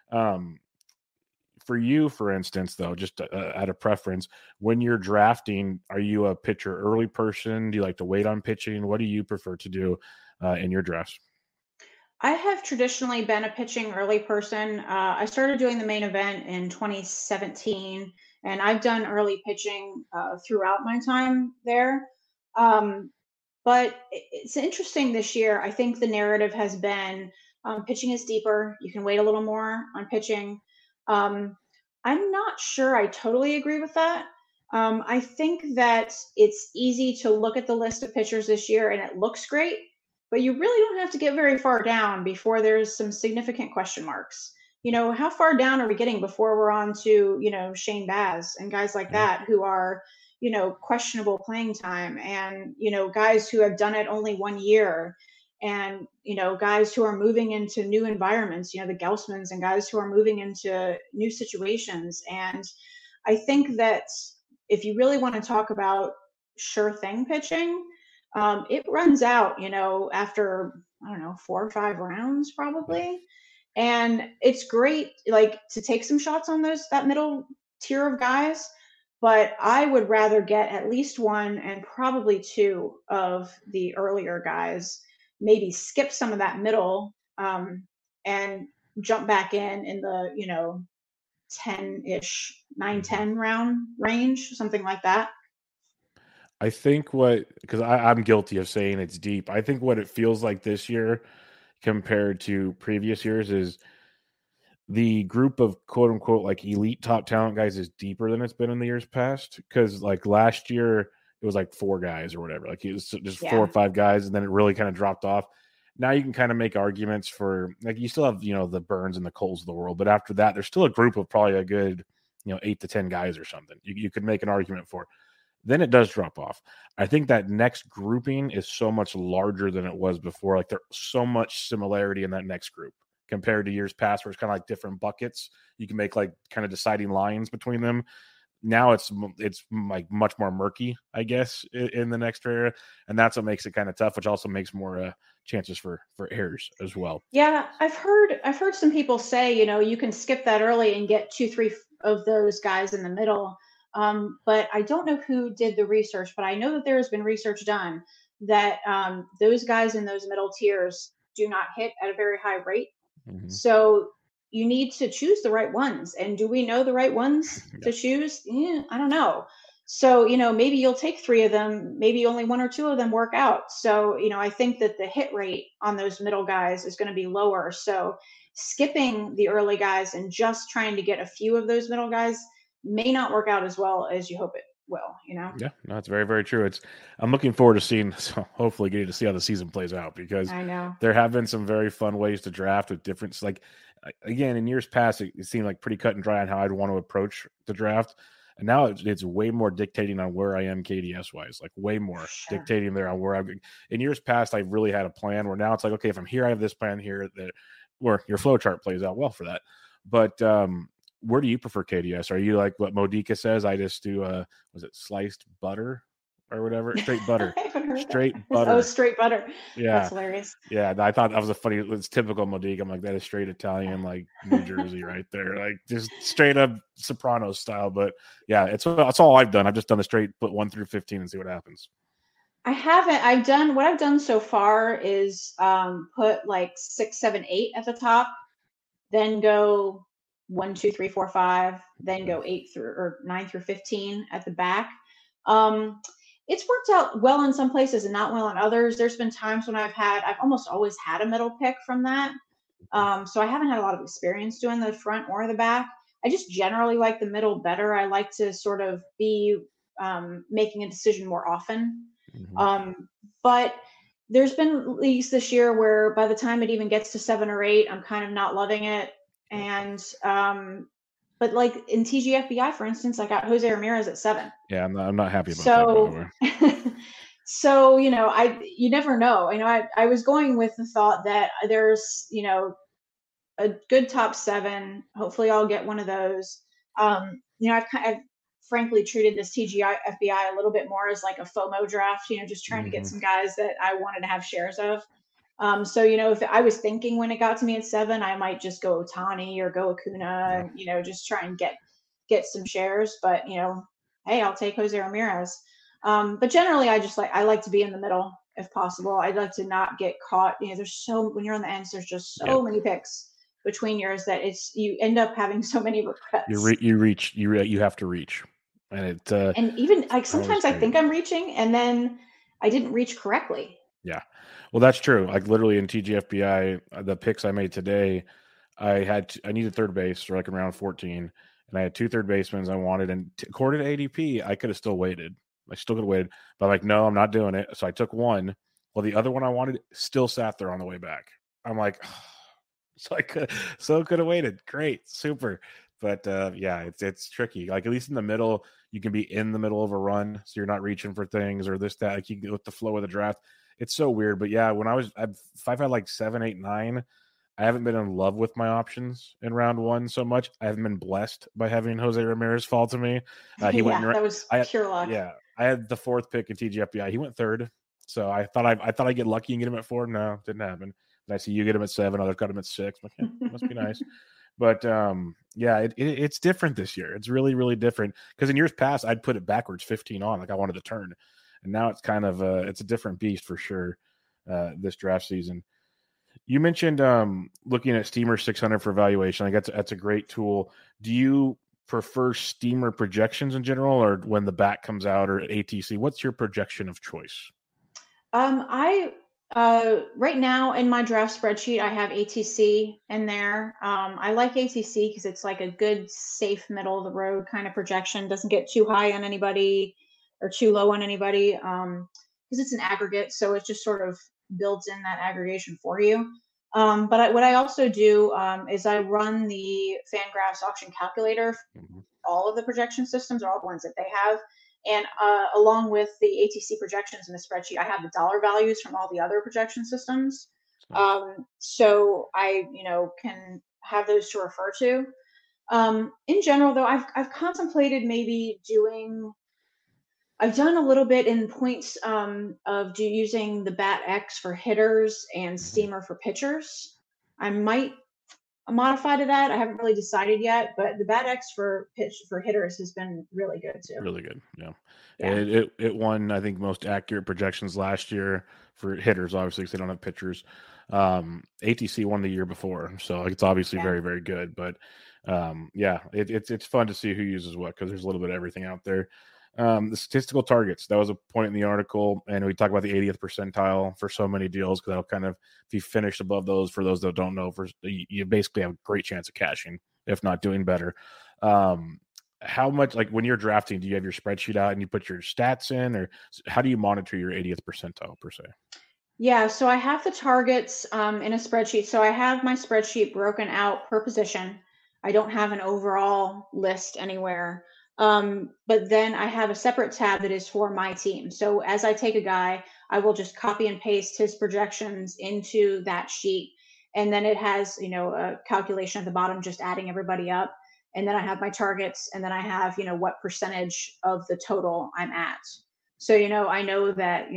For you, for instance, though, just out of preference, when you're drafting, are you a pitcher early person? Do you like to wait on pitching? What do you prefer to do in your drafts? I have traditionally been a pitching early person. I started doing the main event in 2017, and I've done early pitching throughout my time there. But it's interesting this year. I think the narrative has been pitching is deeper. You can wait a little more on pitching. I'm not sure I totally agree with that. I think that it's easy to look at the list of pitchers this year and it looks great, but you really don't have to get very far down before there's some significant question marks. How far down are we getting before we're on to, Shane Baz and guys like that who are, questionable playing time and, guys who have done it only 1 year and, guys who are moving into new environments, the Gausmans and guys who are moving into new situations. And I think that if you really want to talk about sure thing pitching, it runs out, after, 4 or 5 rounds probably. And it's great, like to take some shots on that middle tier of guys. But I would rather get at least 1 and probably 2 of the earlier guys, maybe skip some of that middle and jump back in the, 10-ish, 9-10 round range, something like that. I think because I'm guilty of saying it's deep. I think what it feels like this year compared to previous years is the group of quote unquote like elite top talent guys is deeper than it's been in the years past. Because like last year, it was like 4 guys or whatever. Like it was just 4 Yeah. or 5 guys, and then it really kind of dropped off. Now you can kind of make arguments for like you still have the Burns and the Coles of the world, but after that, there's still a group of probably a good 8 to 10 guys or something. You could make an argument for. Then it does drop off. I think that next grouping is so much larger than it was before. Like there's so much similarity in that next group compared to years past, where it's kind of like different buckets. You can make like kind of deciding lines between them. Now it's like much more murky, I guess, in the next era, and that's what makes it kind of tough, which also makes more chances for errors as well. Yeah, I've heard some people say, you can skip that early and get 2-3 of those guys in the middle. But I don't know who did the research, but I know that there has been research done that those guys in those middle tiers do not hit at a very high rate. Mm-hmm. So you need to choose the right ones. And do we know the right ones to choose? Yeah, I don't know. So, maybe you'll take 3 of them, maybe only 1 or 2 of them work out. So, I think that the hit rate on those middle guys is going to be lower. So skipping the early guys and just trying to get a few of those middle guys may not work out as well as you hope it will, Yeah, no, it's very, very true. I'm looking forward to seeing, so hopefully getting to see how the season plays out, because I know there have been some very fun ways to draft with different, like, again, in years past, it seemed like pretty cut and dry on how I'd want to approach the draft. And now it's way more dictating on where I am KDS wise, like way more dictating there on where I'm. In years past, I really had a plan, where now it's like, okay, if I'm here, I have this plan here, that where your flow chart plays out well for that. But where do you prefer KDS? Are you like what Modica says? I just do was it sliced butter or whatever? Straight butter. Straight butter. Oh, straight butter. Yeah. That's hilarious. Yeah, I thought that was it's typical Modica. I'm like, that is straight Italian, like New Jersey right there. Like just straight up Sopranos style. But yeah, that's all I've done. I've just done the straight put 1 through 15 and see what happens. What I've done so far is put like 6, 7, 8 at the top, then go 1, 2, 3, 4, 5, then go 9 through 15 at the back. It's worked out well in some places and not well in others. There's been times when I've almost always had a middle pick from that. So I haven't had a lot of experience doing the front or the back. I just generally like the middle better. I like to sort of be making a decision more often. Mm-hmm. But there's been leagues this year where by the time it even gets to 7 or 8, I'm kind of not loving it. And but like in TGFBI, for instance, I got Jose Ramirez at 7. Yeah, I'm not happy about that, by the way. So you never know. I was going with the thought that there's a good top 7. Hopefully, I'll get one of those. I've frankly treated this TGFBI a little bit more as like a FOMO draft. Just trying to get some guys that I wanted to have shares of. So, if I was thinking when it got to me at 7, I might just go Ohtani or go Acuna, and, just try and get some shares. But, hey, I'll take Jose Ramirez. But generally, I like to be in the middle if possible. I'd like to not get caught. When you're on the ends, there's just so many picks between yours that you end up having so many regrets. You have to reach. And and even like sometimes I think I'm reaching and then I didn't reach correctly. Yeah. Well, that's true. Like literally in TGFBI, the picks I made today, I needed third base or like around 14, and I had 2 third basemen I wanted. And according to ADP, I could have still waited. I still could have waited, but I'm like, no, I'm not doing it. So I took one. Well, the other one I wanted still sat there on the way back. I'm like, oh. So I could have waited. Great, super. But it's tricky. Like at least in the middle, you can be in the middle of a run, so you're not reaching for things or this, that. Like you can go with the flow of the draft. It's so weird. But yeah, if I've had like 7, 8, 9, I haven't been in love with my options in round 1 so much. I haven't been blessed by having Jose Ramirez fall to me. That was pure luck. Yeah, I had the 4th pick in TGFBI. He went 3rd, so I thought I'd get lucky and get him at 4. No, didn't happen. And I see you get him at 7. Others got him at 6. I'm like, yeah, must be nice. But it's different this year. It's really, really different because in years past I'd put it backwards 15 on, like I wanted to turn. And now it's kind of it's a different beast for sure this draft season. You mentioned looking at Steamer 600 for evaluation. I guess that's a great tool. Do you prefer Steamer projections in general, or when the back comes out, or ATC? What's your projection of choice? Right now in my draft spreadsheet, I have ATC in there. I like ATC because it's like a good, safe, middle of the road kind of projection. Doesn't get too high on anybody or too low on anybody, because it's an aggregate, so it just sort of builds in that aggregation for you. But what I also do is I run the Fangraphs auction calculator for all of the projection systems, all the ones that they have. And along with the ATC projections in the spreadsheet, I have the dollar values from all the other projection systems. So I, can have those to refer to. In general, though, I've contemplated maybe I've done a little bit in points of using the BAT-X for hitters and Steamer for pitchers. I might modify to that. I haven't really decided yet, but the BAT-X for hitters has been really good too. Really good, yeah. It won, I think, most accurate projections last year for hitters, obviously, because they don't have pitchers. ATC won the year before, so it's obviously very, very good. But it's fun to see who uses what, because there's a little bit of everything out there. The statistical targets, that was a point in the article, and we talk about the 80th percentile for so many deals, because that'll kind of, if you finish above those, for those that don't know, you basically have a great chance of cashing, if not doing better. How much, like when you're drafting, do you have your spreadsheet out and you put your stats in, or how do you monitor your 80th percentile per se? Yeah, so I have the targets in a spreadsheet. So I have my spreadsheet broken out per position. I don't have an overall list anywhere. But then I have a separate tab that is for my team. So as I take a guy, I will just copy and paste his projections into that sheet. And then it has, a calculation at the bottom, just adding everybody up. And then I have my targets, and then I have, what percentage of the total I'm at. So, I know that,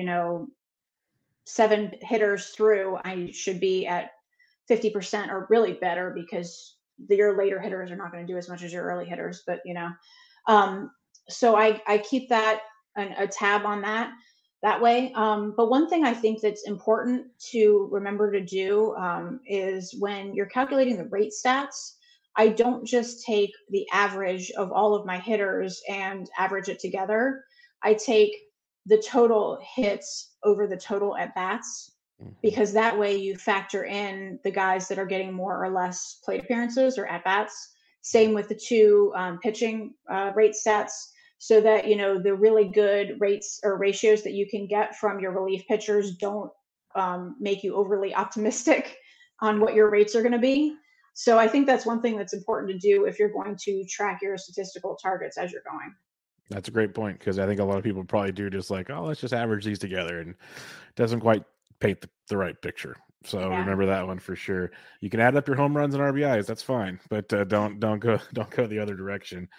7 hitters through, I should be at 50% or really better, because your later hitters are not going to do as much as your early hitters, but, so I keep that a tab on that way. But one thing I think that's important to remember to do is when you're calculating the rate stats, I don't just take the average of all of my hitters and average it together. I take the total hits over the total at bats, because that way you factor in the guys that are getting more or less plate appearances or at bats. Same with the two pitching rate stats, so that the really good rates or ratios that you can get from your relief pitchers don't make you overly optimistic on what your rates are going to be. So I think that's one thing that's important to do if you're going to track your statistical targets as you're going. That's a great point, because I think a lot of people probably do just like, oh, let's just average these together, and it doesn't quite paint the right picture. So remember that one for sure. You can add up your home runs and RBIs, that's fine, but don't go the other direction.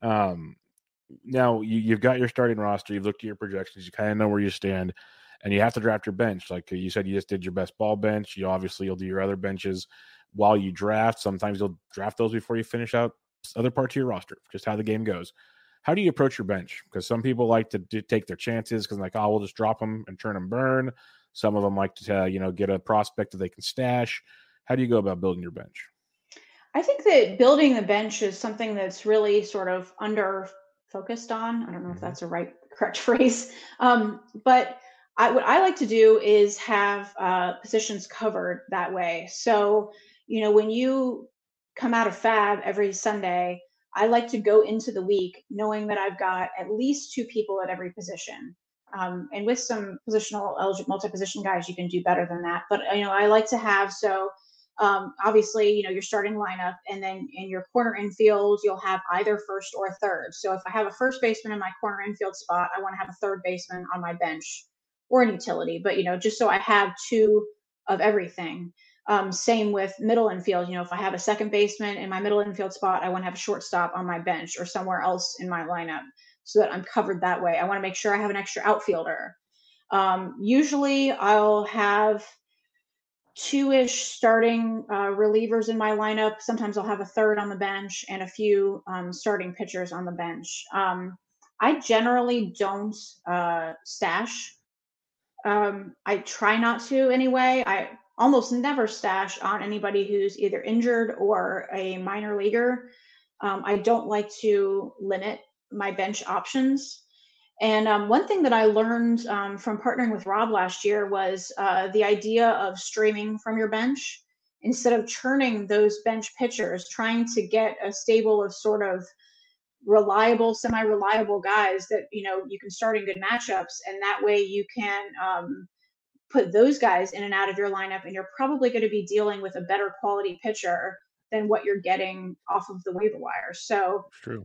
Now you've got your starting roster, you've looked at your projections, you kind of know where you stand, and you have to draft your bench. Like you said, you just did your best ball bench. You'll do your other benches while you draft. Sometimes you'll draft those before you finish out other parts of your roster, just how the game goes. How do you approach your bench? Because some people like to take their chances, because like, oh, we'll just drop them and turn and burn. Some of them like to, get a prospect that they can stash. How do you go about building your bench? I think that building the bench is something that's really sort of under focused on. I don't know if that's a correct phrase. But what I like to do is have positions covered that way. So, when you come out of Fab every Sunday, I like to go into the week knowing that I've got at least 2 people at every position. And with some positional eligible multi-position guys, you can do better than that. But, I like to have, obviously, your starting lineup, and then in your corner infield, you'll have either first or third. So if I have a first baseman in my corner infield spot, I want to have a third baseman on my bench, or an utility, but, just so I have 2 of everything. Same with middle infield. If I have a second baseman in my middle infield spot, I want to have a shortstop on my bench or somewhere else in my lineup, so that I'm covered that way. I want to make sure I have an extra outfielder. Usually I'll have 2-ish starting relievers in my lineup. Sometimes I'll have a third on the bench and a few starting pitchers on the bench. I generally don't stash. I try not to anyway. I almost never stash on anybody who's either injured or a minor leaguer. I don't like to limit my bench options. And one thing that I learned from partnering with Rob last year was the idea of streaming from your bench. Instead of churning those bench pitchers, trying to get a stable of sort of reliable, semi-reliable guys that, you can start in good matchups. And that way you can put those guys in and out of your lineup, and you're probably going to be dealing with a better quality pitcher than what you're getting off of the waiver wire. So, True.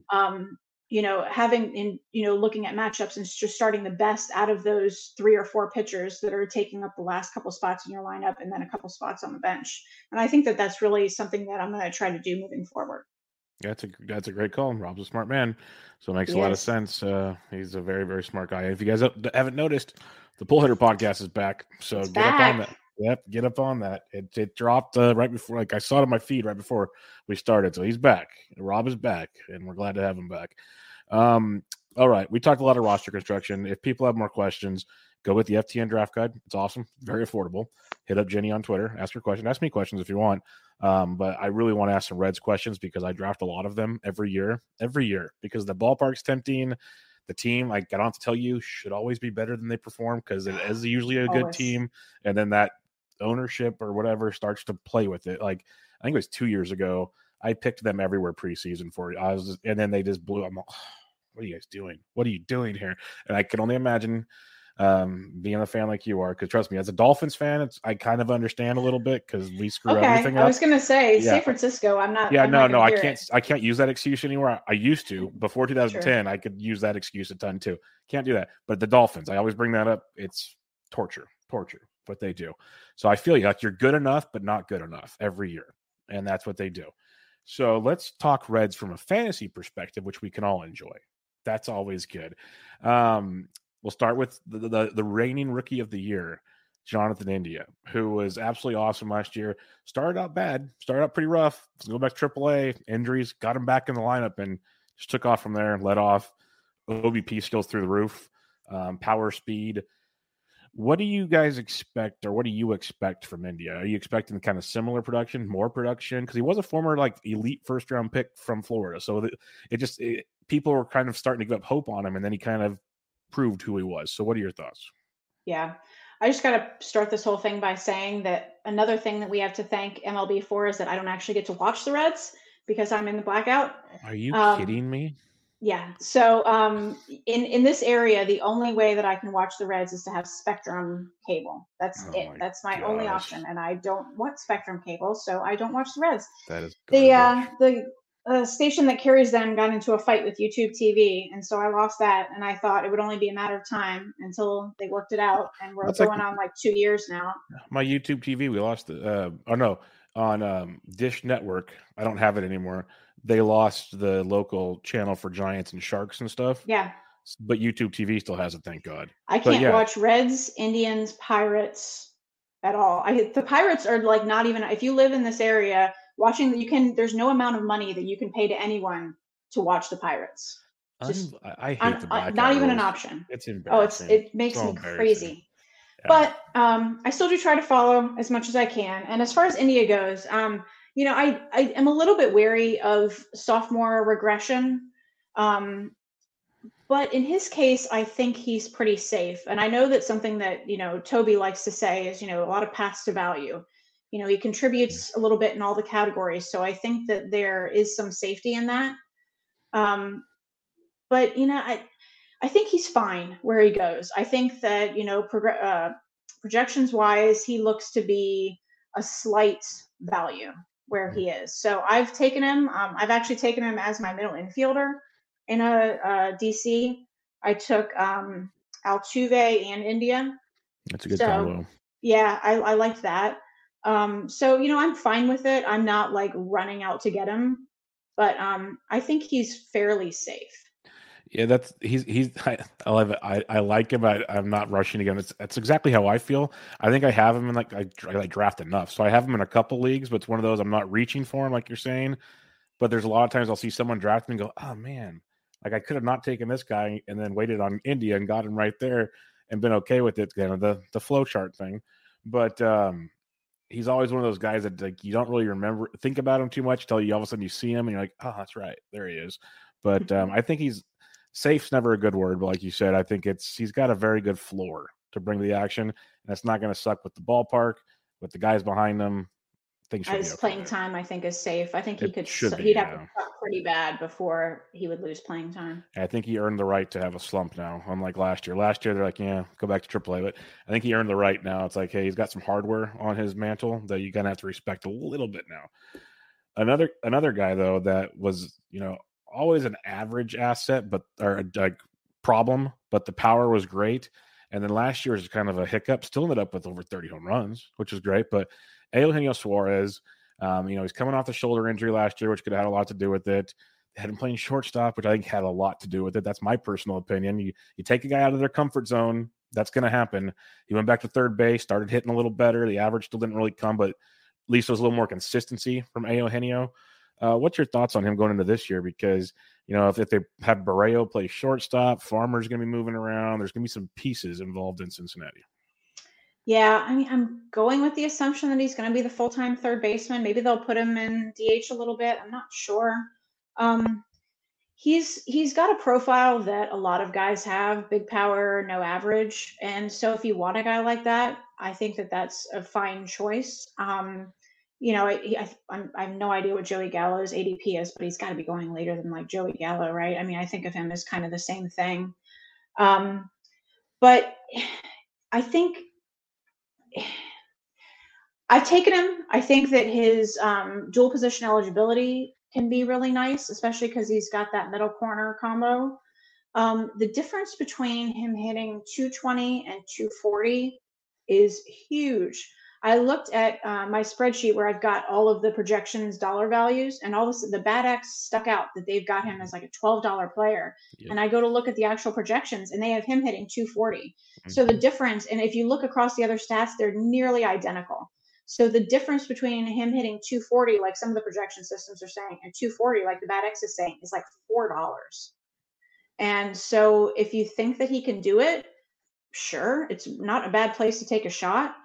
looking at matchups and just starting the best out of those 3 or 4 pitchers that are taking up the last couple spots in your lineup, and then a couple spots on the bench. And I think that that's really something that I'm going to try to do moving forward. That's a great call. Rob's a smart man, so it makes a lot of sense. He's a very, very smart guy. If you guys haven't noticed, the Pull Hitter podcast is back, so It's get back. up on that. Yep, get up on that. It dropped right before, like I saw it on my feed right before we started. So he's back. Rob is back, and we're glad to have him back. All right, we talked a lot of roster construction. If people have more questions, go with the FTN draft guide. It's awesome, very affordable. Hit up Jenny on Twitter, ask her question. Ask me questions if you want. But I really want to ask some Reds questions because I draft a lot of them every year because the ballpark's tempting. The team, I don't have to tell you, should always be better than they perform because it is usually a good team. And then that ownership or whatever starts to play with it. Like, I think it was 2 years ago, I picked them everywhere preseason for it. And then they just blew. I'm like, what are you guys doing? What are you doing here? And I can only imagine being a fan like you are, because trust me, as a Dolphins fan, I kind of understand a little bit because we screw everything up. I was gonna say San Francisco. I'm not. Yeah, I'm no, not I can't. I can't use that excuse anymore. I used to before 2010. I could use that excuse a ton too. Can't do that. But the Dolphins, I always bring that up. It's torture what they do. So I feel like you're good enough, but not good enough every year, and that's what they do. So let's talk Reds from a fantasy perspective, which we can all enjoy. That's always good. We'll start with the reigning rookie of the year, Jonathan India, who was absolutely awesome last year. Started out bad, started out pretty rough. Go back to AAA, injuries, got him back in the lineup, and just took off from there, led off. OBP skills through the roof, power, speed. What do you guys expect, or what do you expect from India? Are you expecting kind of similar production, more production? Because he was a former elite first-round pick from Florida. So people were kind of starting to give up hope on him, and then he kind of proved who he was. So what are your thoughts? Yeah, I just got to start this whole thing by saying that another thing that we have to thank MLB for is that I don't actually get to watch the Reds because I'm in the blackout. Are you kidding me? Yeah. So in this area, the only way that I can watch the Reds is to have Spectrum cable. That's it. That's my only option. And I don't want Spectrum cable, so I don't watch the Reds. That is the station that carries them got into a fight with YouTube TV, and so I lost that. And I thought it would only be a matter of time until they worked it out. And we're going on 2 years now. My YouTube TV, we lost it. On Dish Network. I don't have it anymore. They lost the local channel for Giants and Sharks and stuff. Yeah. But YouTube TV still has it, thank God. I can't watch Reds, Indians, Pirates at all. The Pirates are not even, if you live in this area, there's no amount of money that you can pay to anyone to watch the Pirates. I hate the blackout not even rules. an option. It's embarrassing. It makes me crazy. Yeah. But I still do try to follow as much as I can. And as far as India goes, I am a little bit wary of sophomore regression. But in his case, I think he's pretty safe. And I know that's something that, Toby likes to say is, a lot of paths to value. He contributes a little bit in all the categories. So I think that there is some safety in that. But, I think he's fine where he goes. I think that, projections wise, he looks to be a slight value where he is. So I've taken him. I've actually taken him as my middle infielder in a DC. I took Altuve and India. That's a good combo. Yeah, I liked that. So, I'm fine with it. I'm not running out to get him, but I think he's fairly safe. Yeah, I love it. I like him. I'm not rushing to get him. That's exactly how I feel. I think I have him in I draft enough. So I have him in a couple leagues, but it's one of those I'm not reaching for him, like you're saying. But there's a lot of times I'll see someone draft him and go, oh man, I could have not taken this guy and then waited on India and got him right there and been okay with it, kind of the flow chart thing. But he's always one of those guys that you don't really think about him too much until all of a sudden you see him and you're like, oh, that's right, there he is. But I think safe's never a good word, but like you said, I think he's got a very good floor to bring to the action, and it's not going to suck with the ballpark, with the guys behind him. things should be his okay playing there. time, I think, is safe. I think He'd have to suck pretty bad before he would lose playing time. I think he earned the right to have a slump now, unlike last year. Last year, they're like, yeah, go back to AAA. But I think he earned the right now. It's like, hey, he's got some hardware on his mantle that you're going to have to respect a little bit now. Another guy, though, that was, always an average asset, or a problem, but the power was great. And then last year was kind of a hiccup. Still ended up with over 30 home runs, which is great. But Eugenio Suarez, he's coming off the shoulder injury last year, which could have had a lot to do with it. They had him playing shortstop, which I think had a lot to do with it. That's my personal opinion. You take a guy out of their comfort zone, that's going to happen. He went back to third base, started hitting a little better. The average still didn't really come, but at least there was a little more consistency from Eugenio. What's your thoughts on him going into this year? Because, if they have Barrero play shortstop, Farmer's going to be moving around. There's going to be some pieces involved in Cincinnati. Yeah, I mean, I'm going with the assumption that he's going to be the full-time third baseman. Maybe they'll put him in DH a little bit. I'm not sure. He's got a profile that a lot of guys have: big power, no average. And so if you want a guy like that, I think that that's a fine choice. I have no idea what Joey Gallo's ADP is, but he's got to be going later than like Joey Gallo, right? I mean, I think of him as kind of the same thing. But I think I've taken him. I think that his dual position eligibility can be really nice, especially because he's got that middle corner combo. The difference between him hitting 220 and 240 is huge. I looked at my spreadsheet where I've got all of the projections dollar values, and all the Bad X stuck out that they've got him as like a $12 player. Yep. And I go to look at the actual projections, and they have him hitting 240. Mm-hmm. So the difference, and if you look across the other stats, they're nearly identical. So the difference between him hitting 240, like some of the projection systems are saying, and 240, like the Bad X is saying, is like $4. And so if you think that he can do it, sure, it's not a bad place to take a shot.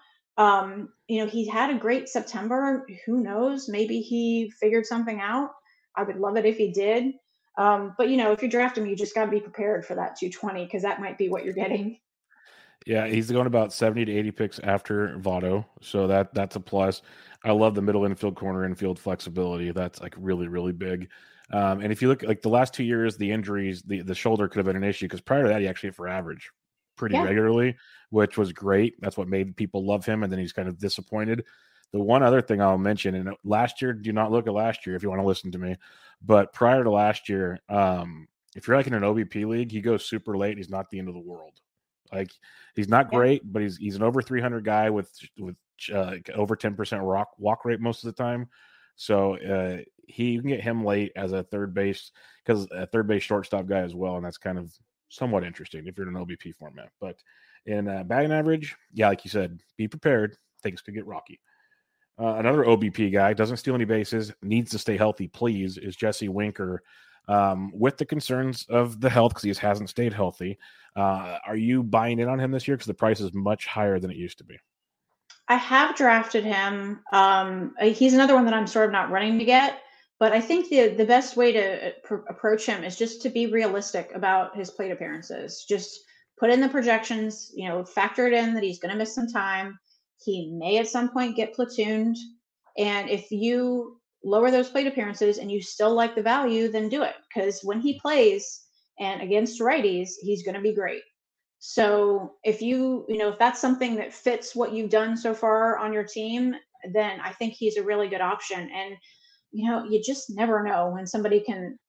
He had a great September. Who knows? Maybe he figured something out. I would love it if he did. But if you draft him, you just got to be prepared for that 220, because that might be what you're getting. Yeah, he's going about 70 to 80 picks after Votto, so that's a plus. I love the middle infield, corner infield flexibility. That's like really, really big. And if you look like the last 2 years, the injuries, the shoulder could have been an issue, because prior to that, he actually hit for average pretty regularly, which was great. That's what made people love him, and then he's kind of disappointed. The one other thing I'll mention, and last year, do not look at last year if you want to listen to me, but prior to last year, if you're like in an OBP league, he goes super late. He's not the end of the world. Like, he's not great, but he's an over 300 guy with over 10% walk rate most of the time. So you can get him late as a third base, because a third base shortstop guy as well, and that's kind of somewhat interesting if you're in an OBP format. But in batting average, like you said, be prepared. Things could get rocky. Another OBP guy, doesn't steal any bases, needs to stay healthy, please, is Jesse Winker. With the concerns of the health, because he just hasn't stayed healthy. Are you buying in on him this year? Because the price is much higher than it used to be. I have drafted him. He's another one that I'm sort of not running to get, but I think the best way to approach him is just to be realistic about his plate appearances. Just put in the projections, factor it in that he's going to miss some time. He may at some point get platooned. And if you lower those plate appearances and you still like the value, then do it. Because when he plays and against righties, he's going to be great. So if if that's something that fits what you've done so far on your team, then I think he's a really good option. And, you just never know when somebody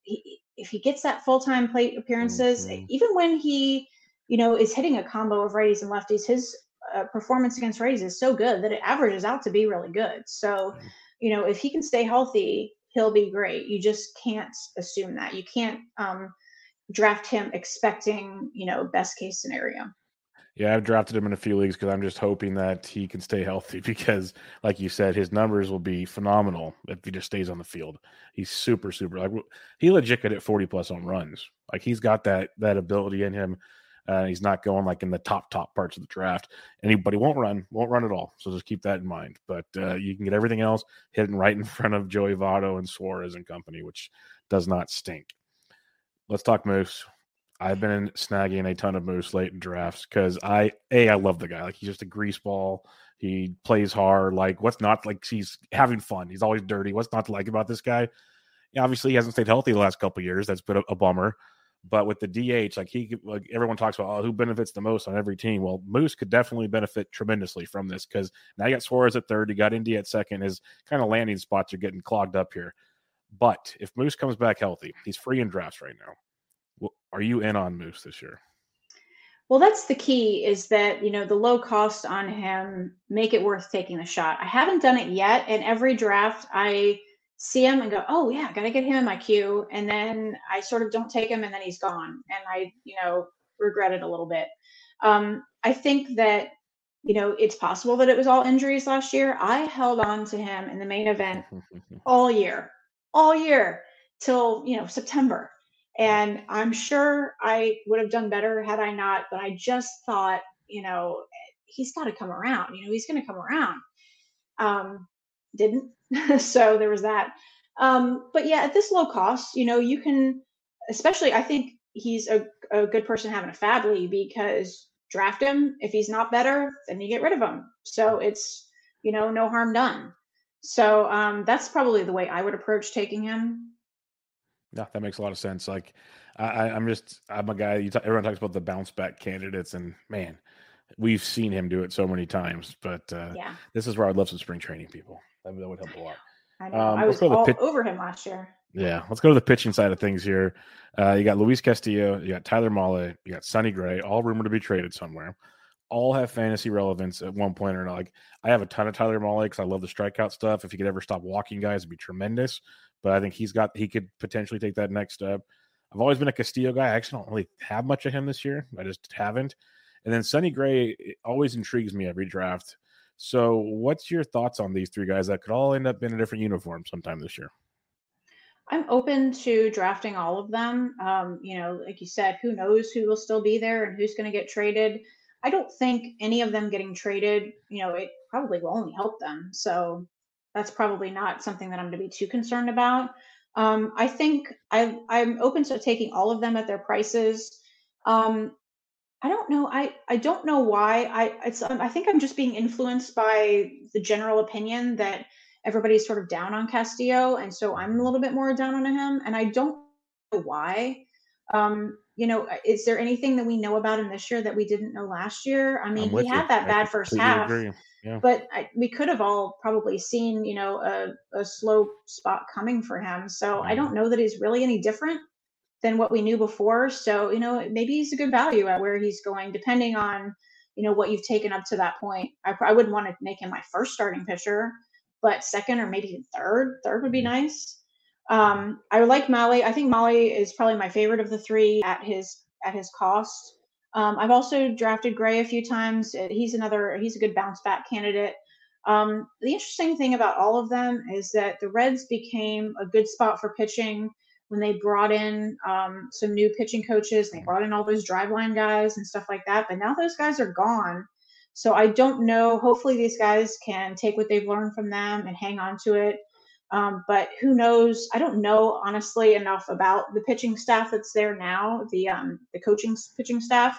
if he gets that full-time plate appearances, even when he, is hitting a combo of righties and lefties, his performance against righties is so good that it averages out to be really good. So, if he can stay healthy, he'll be great. You just can't assume that. You can't draft him expecting, best case scenario. Yeah, I've drafted him in a few leagues because I'm just hoping that he can stay healthy, because, like you said, his numbers will be phenomenal if he just stays on the field. He's super, super. Like, he legit could hit 40+ home runs. Like, he's got that ability in him. He's not going like in the top parts of the draft. Anybody won't run at all. So just keep that in mind. But you can get everything else hidden right in front of Joey Votto and Suarez and company, which does not stink. Let's talk Moose. I've been snagging a ton of Moose late in drafts because I love the guy. Like, he's just a grease ball. He plays hard. Like, what's not like? He's having fun. He's always dirty. What's not to like about this guy? Yeah, obviously, he hasn't stayed healthy the last couple of years. That's been a bummer. But with the DH, like everyone talks about, who benefits the most on every team. Well, Moose could definitely benefit tremendously from this because now you got Suarez at third, you got Indy at second. His kind of landing spots are getting clogged up here. But if Moose comes back healthy, he's free in drafts right now. Are you in on Moose this year? Well, that's the key, is that, the low cost on him make it worth taking the shot. I haven't done it yet. In every draft, I see him and go, oh yeah, got to get him in my queue. And then I sort of don't take him and then he's gone. And I, regret it a little bit. I think that, it's possible that it was all injuries last year. I held on to him in the main event all year till, September. And I'm sure I would have done better had I not, but I just thought, he's got to come around, he's going to come around. Didn't. So there was that. But yeah, at this low cost, you can, especially, I think he's a good person having a fab league, because draft him. If he's not better, then you get rid of him. So it's, no harm done. So that's probably the way I would approach taking him. Yeah, that makes a lot of sense. Like, I'm a guy. Everyone talks about the bounce back candidates, and man, we've seen him do it so many times. But this is where I'd love some spring training people. That would help a lot. I know. I was all over him last year. Yeah, let's go to the pitching side of things here. You got Luis Castillo, you got Tyler Mahle, you got Sonny Gray, all rumored to be traded somewhere. All have fantasy relevance at one point or another. Like, I have a ton of Tyler Mahle because I love the strikeout stuff. If he could ever stop walking guys, it'd be tremendous. But I think he could potentially take that next step. I've always been a Castillo guy. I actually don't really have much of him this year. I just haven't. And then Sonny Gray always intrigues me every draft. So what's your thoughts on these three guys that could all end up in a different uniform sometime this year? I'm open to drafting all of them. Like you said, who knows who will still be there and who's going to get traded. I don't think any of them getting traded, it probably will only help them. So that's probably not something that I'm going to be too concerned about. I think I'm open to taking all of them at their prices. I don't know. I don't know why. I think I'm just being influenced by the general opinion that everybody's sort of down on Castillo, and so I'm a little bit more down on him. And I don't know why. Is there anything that we know about him this year that we didn't know last year? I mean, he had that bad first half, but we could have all probably seen, a slow spot coming for him. So I don't know that he's really any different than what we knew before. So, maybe he's a good value at where he's going, depending on, what you've taken up to that point. I wouldn't want to make him my first starting pitcher, but second or maybe third would be nice. I like Mahle. I think Mahle is probably my favorite of the three at his cost. I've also drafted Gray a few times. He's a good bounce back candidate. The interesting thing about all of them is that the Reds became a good spot for pitching when they brought in some new pitching coaches. They brought in all those driveline guys and stuff like that. But now those guys are gone. So I don't know. Hopefully these guys can take what they've learned from them and hang on to it. But who knows? I don't know, honestly, enough about the pitching staff that's there now, the coaching pitching staff.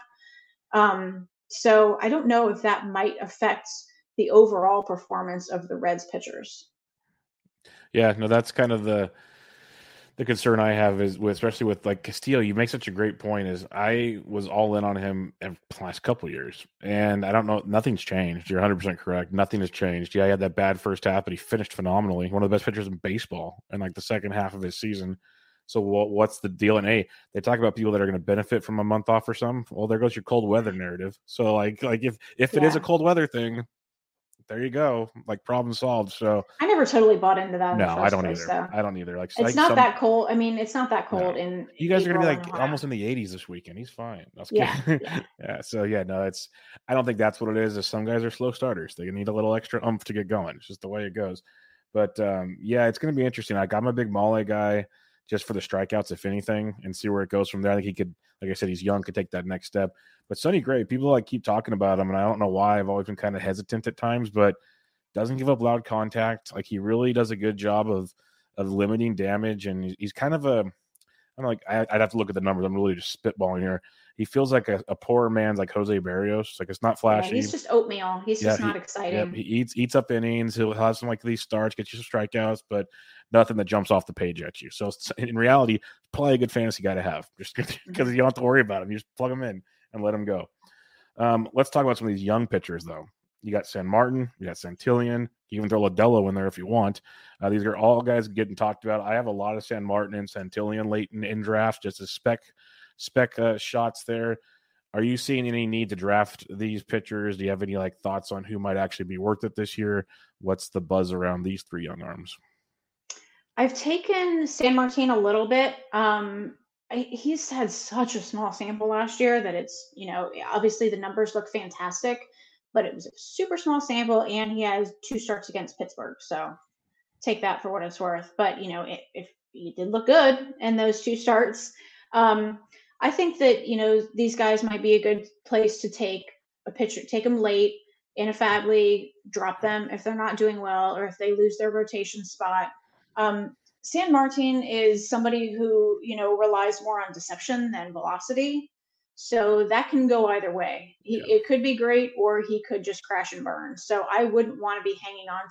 So I don't know if that might affect the overall performance of the Reds pitchers. Yeah, no, that's kind of the concern I have is especially with like Castillo. You make such a great point. Is I was all in on him the last couple of years, and I don't know, nothing's changed. You're 100% correct. Nothing has changed. Yeah, he had that bad first half, but he finished phenomenally. One of the best pitchers in baseball in like the second half of his season. So what's the deal? And they talk about people that are going to benefit from a month off or something. Well, there goes your cold weather narrative. So like if it is a cold weather thing, there you go. Like, problem solved. So I never totally bought into that. No, I don't either. So. I don't either. Like, it's not that cold. I mean, it's not that cold in. You guys are gonna be like almost in the 80s this weekend. He's fine. Yeah. Yeah. So yeah, no, I don't think that's what it is. Some guys are slow starters. They need a little extra oomph to get going. It's just the way it goes. But yeah, it's gonna be interesting. Like, I'm a big Mahle guy, just for the strikeouts, if anything, and see where it goes from there. I think he could, like I said, he's young, could take that next step. But Sonny Gray, people like keep talking about him, and I don't know why. I've always been kind of hesitant at times, but doesn't give up loud contact. Like, he really does a good job of limiting damage, and he's kind of a, I don't I'm like, I'd have to look at the numbers. I'm really just spitballing here. He feels like a poor man's like Jose Barrios. Like it's not flashy. Yeah, he's just oatmeal. He's just not exciting. He eats up innings. He'll have some like these starts, get you some strikeouts, but nothing that jumps off the page at you. So in reality, probably a good fantasy guy to have, just because you don't have to worry about him. You just plug him in and let him go. Let's talk about some of these young pitchers, though. You got San Martin, you got Santillan. You can throw Lodelo in there if you want. These are all guys getting talked about. I have a lot of San Martin and Santillan late in drafts, just as spec shots there. Are you seeing any need to draft these pitchers? Do you have any like thoughts on who might actually be worth it this year? What's the buzz around these three young arms? I've taken San Martin a little bit. He's had such a small sample last year that it's, obviously the numbers look fantastic, but it was a super small sample, and he has 2 starts against Pittsburgh. So take that for what it's worth. But, if he did look good in those 2 starts, I think that, these guys might be a good place to take a pitcher, take them late in a fab league, drop them if they're not doing well or if they lose their rotation spot. San Martin is somebody who, relies more on deception than velocity. So that can go either way. It could be great, or he could just crash and burn. So I wouldn't want to be hanging on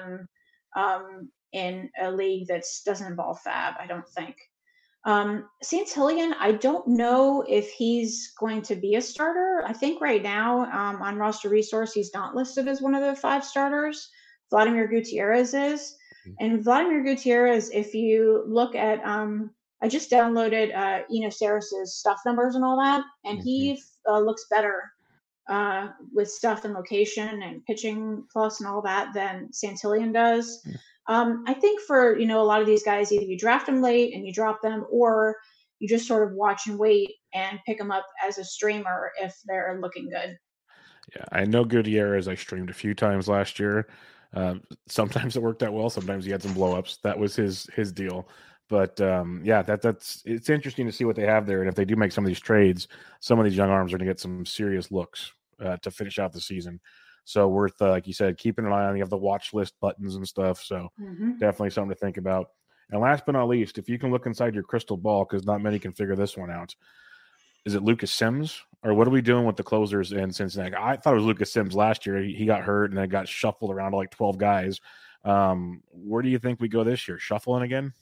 to him in a league that doesn't involve fab, I don't think. Santillan, I don't know if he's going to be a starter. I think right now on Roster Resource, he's not listed as one of the 5 starters. Vladimir Gutierrez is. And Vladimir Gutierrez, if you look at, I just downloaded Eno Sarris's stuff numbers and all that, and he looks better with stuff and location and pitching plus and all that than Santillan does. I think for, a lot of these guys, either you draft them late and you drop them, or you just sort of watch and wait and pick them up as a streamer if they're looking good. Yeah, I know Gutierrez. I streamed a few times last year. Sometimes it worked out well. Sometimes he had some blowups. That was his deal. But that's it's interesting to see what they have there. And if they do make some of these trades, some of these young arms are going to get some serious looks to finish out the season. So worth, like you said, keeping an eye on. You have the watch list buttons and stuff. So definitely something to think about. And last but not least, if you can look inside your crystal ball, because not many can figure this one out, is it Lucas Sims? Or what are we doing with the closers in Cincinnati? I thought it was Lucas Sims last year. He got hurt and then got shuffled around to like 12 guys. Where do you think we go this year? Shuffling again?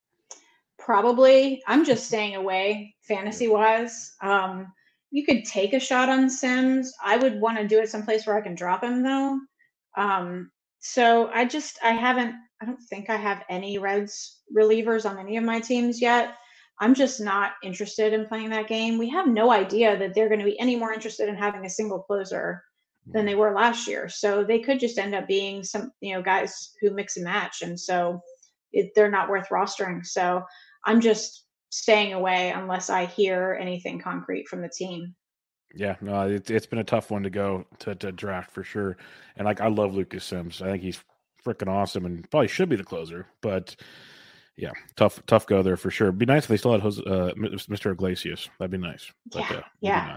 Probably. I'm just staying away fantasy-wise. You could take a shot on Sims. I would want to do it someplace where I can drop him, though. So I don't think I have any Reds relievers on any of my teams yet. I'm just not interested in playing that game. We have no idea that they're going to be any more interested in having a single closer than they were last year. So they could just end up being some, guys who mix and match. And so they're not worth rostering. So I'm just staying away unless I hear anything concrete from the team. Yeah, no, it's been a tough one to go to draft for sure. And like, I love Lucas Sims. I think he's freaking awesome and probably should be the closer, but yeah, tough go there for sure. It'd be nice if they still had Mr. Iglesias. That'd be nice. But, yeah.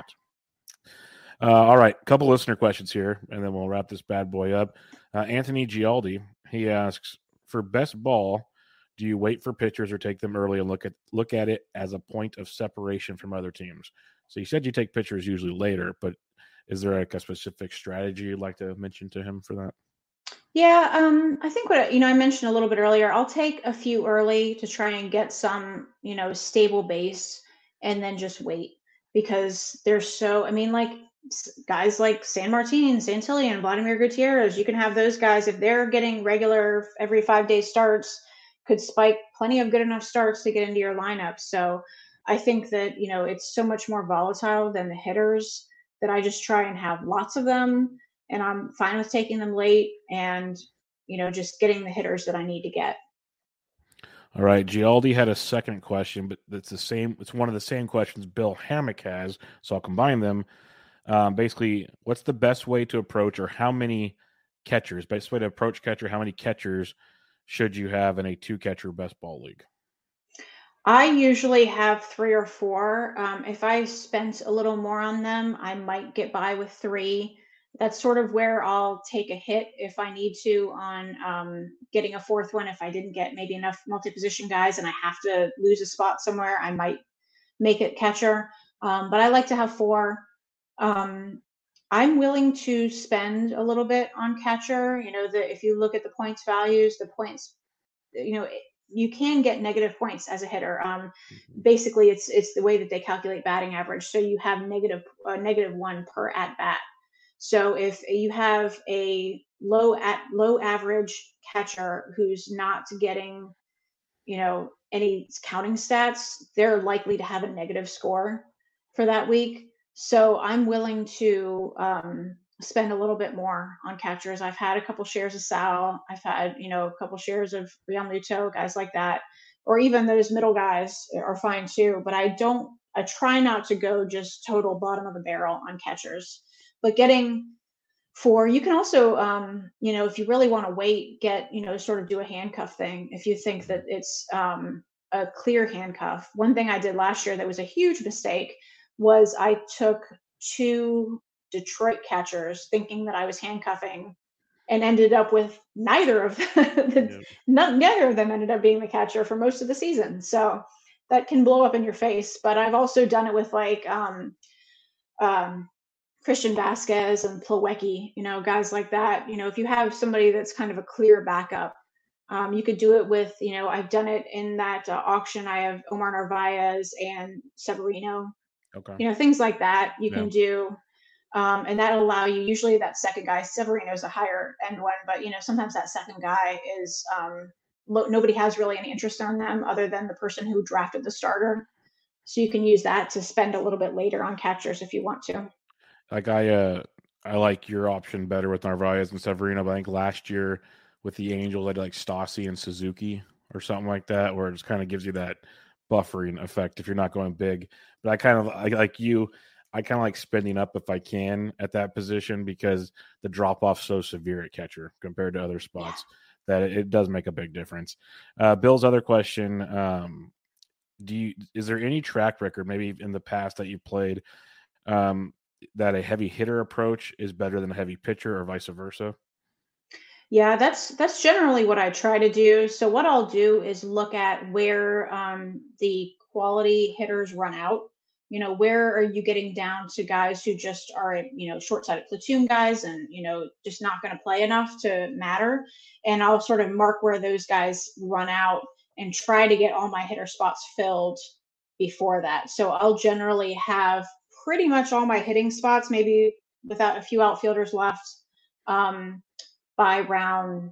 All right, a couple listener questions here, and then we'll wrap this bad boy up. Anthony Gialdi, he asks, for best ball, do you wait for pitchers or take them early and look at it as a point of separation from other teams? So you said you take pitchers usually later, but is there like a specific strategy you'd like to mention to him for that? Yeah, I think what I mentioned a little bit earlier, I'll take a few early to try and get some, stable base, and then just wait, because there's like guys like San Martin, Santillan, Vladimir Gutierrez, you can have those guys, if they're getting regular every 5-day starts, could spike plenty of good enough starts to get into your lineup. So I think that, it's so much more volatile than the hitters that I just try and have lots of them. And I'm fine with taking them late and, just getting the hitters that I need to get. All right. Gialdi had a second question, but it's the same. It's one of the same questions Bill Hammock has. So I'll combine them. Basically, what's the best way to approach, or how many catchers, best way to approach catcher, how many catchers should you have in a 2-catcher best ball league? I usually have 3 or 4. If I spent a little more on them, I might get by with 3. That's sort of where I'll take a hit if I need to on getting a fourth one. If I didn't get maybe enough multi-position guys and I have to lose a spot somewhere, I might make it catcher. But I like to have four. I'm willing to spend a little bit on catcher. If you look at the points values, the points, you can get negative points as a hitter. Basically, it's the way that they calculate batting average. So you have -1 per at bat. So if you have a low average catcher who's not getting, any counting stats, they're likely to have a negative score for that week. So I'm willing to spend a little bit more on catchers. I've had a couple shares of Sal. I've had, a couple shares of Real Muto, guys like that, or even those middle guys are fine too. But I try not to go just total bottom of the barrel on catchers. But getting four, you can also, if you really want to wait, get, sort of do a handcuff thing. If you think that it's a clear handcuff. One thing I did last year that was a huge mistake was I took 2 Detroit catchers thinking that I was handcuffing and ended up with neither of them. Neither of them ended up being the catcher for most of the season. So that can blow up in your face. But I've also done it with like Christian Vasquez and Plawecki, guys like that. If you have somebody that's kind of a clear backup, you could do it with, I've done it in that auction. I have Omar Narvaez and Severino. Okay. Things like that you can do. And that'll allow you, usually that second guy, Severino's a higher end one, but sometimes that second guy is, nobody has really any interest on them other than the person who drafted the starter. So you can use that to spend a little bit later on catchers if you want to. Like I like your option better with Narvaez and Severino, but I think last year with the Angels, I did like Stassi and Suzuki or something like that, where it just kind of gives you that buffering effect if you're not going big. But I kind of like spending up if I can at that position because the drop off so severe at catcher compared to other spots that it does make a big difference. Bill's other question: is there any track record, maybe in the past that you played, that a heavy hitter approach is better than a heavy pitcher, or vice versa? Yeah, that's generally what I try to do. So what I'll do is look at where the quality hitters run out. Where are you getting down to guys who just are, short-sided platoon guys and, just not going to play enough to matter. And I'll sort of mark where those guys run out and try to get all my hitter spots filled before that. So I'll generally have pretty much all my hitting spots, maybe without a few outfielders left, by round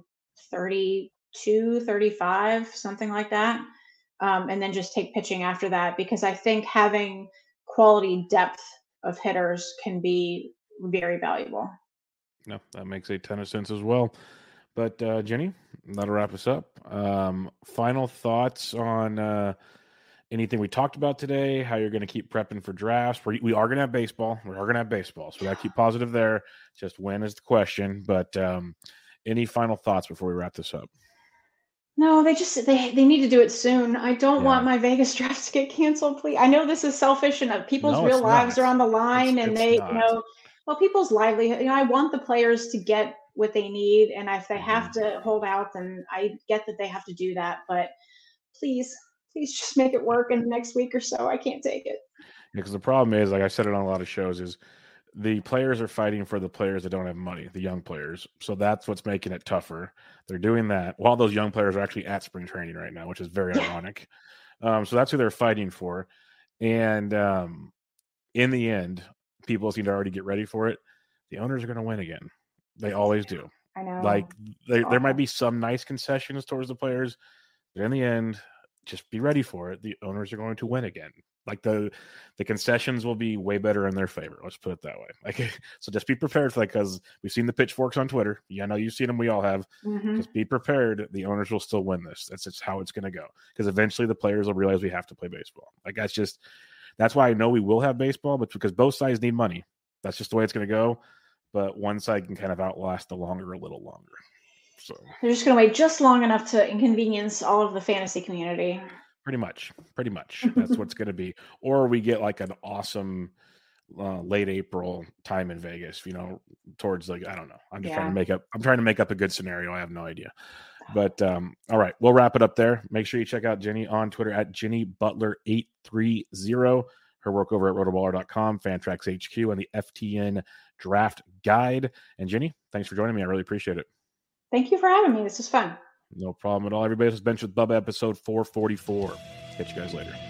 32, 35, something like that. And then just take pitching after that, because I think having quality depth of hitters can be very valuable. No, that makes a ton of sense as well. But Jenny, that'll wrap us up. Final thoughts on anything we talked about today, how you're going to keep prepping for drafts. We are going to have baseball. We are going to have baseball. So we got to keep positive there. Just when is the question. But any final thoughts before we wrap this up? No, they need to do it soon. I don't want my Vegas drafts to get canceled, please. I know this is selfish and people's real lives are on the line, and people's livelihood. I want the players to get what they need, and if they have to hold out, then I get that they have to do that. But please just make it work in the next week or so. I can't take it. Because the problem is, like I said it on a lot of shows, is the players are fighting for the players that don't have money, the young players. So that's what's making it tougher. They're doing that while those young players are actually at spring training right now, which is very ironic. So that's who they're fighting for. And in the end, people seem to already get ready for it. The owners are going to win again. They always do. I know. Like there might be some nice concessions towards the players, but in the end, just be ready for it. The owners are going to win again. Like the concessions will be way better in their favor. Let's put it that way. Like, so just be prepared for that, because we've seen the pitchforks on Twitter. Yeah, I know you've seen them. We all have. Just be prepared. The owners will still win this. That's just how it's going to go. Because eventually the players will realize we have to play baseball. Like that's why I know we will have baseball, but because both sides need money. That's just the way it's going to go. But one side can kind of outlast the longer a little longer. So they're just going to wait just long enough to inconvenience all of the fantasy community. Pretty much. That's what's going to be. Or we get like an awesome late April time in Vegas, towards I don't know. I'm just trying to make up a good scenario. I have no idea. But all right, we'll wrap it up there. Make sure you check out Jenny on Twitter at Jenny Butler 830. Her work over at rotoballer.com, Fantrax HQ, and the FTN Draft Guide. And Jenny, thanks for joining me. I really appreciate it. Thank you for having me. This was fun. No problem at all. Everybody, this was Bench with Bubba, episode 444. Catch you guys later.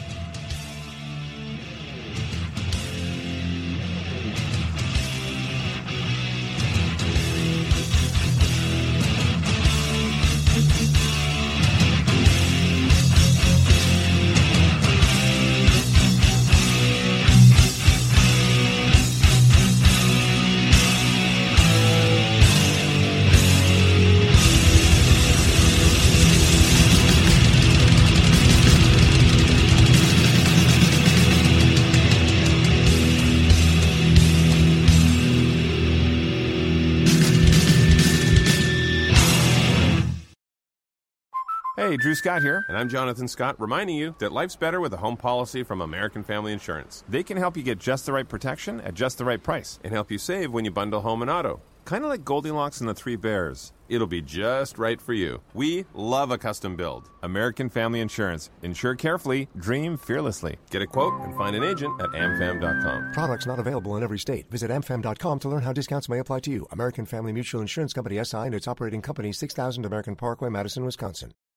Hey, Drew Scott here, and I'm Jonathan Scott, reminding you that life's better with a home policy from American Family Insurance. They can help you get just the right protection at just the right price and help you save when you bundle home and auto. Kind of like Goldilocks and the Three Bears. It'll be just right for you. We love a custom build. American Family Insurance. Insure carefully, dream fearlessly. Get a quote and find an agent at amfam.com. Products not available in every state. Visit amfam.com to learn how discounts may apply to you. American Family Mutual Insurance Company, SI, and its operating company, 6000 American Parkway, Madison, Wisconsin.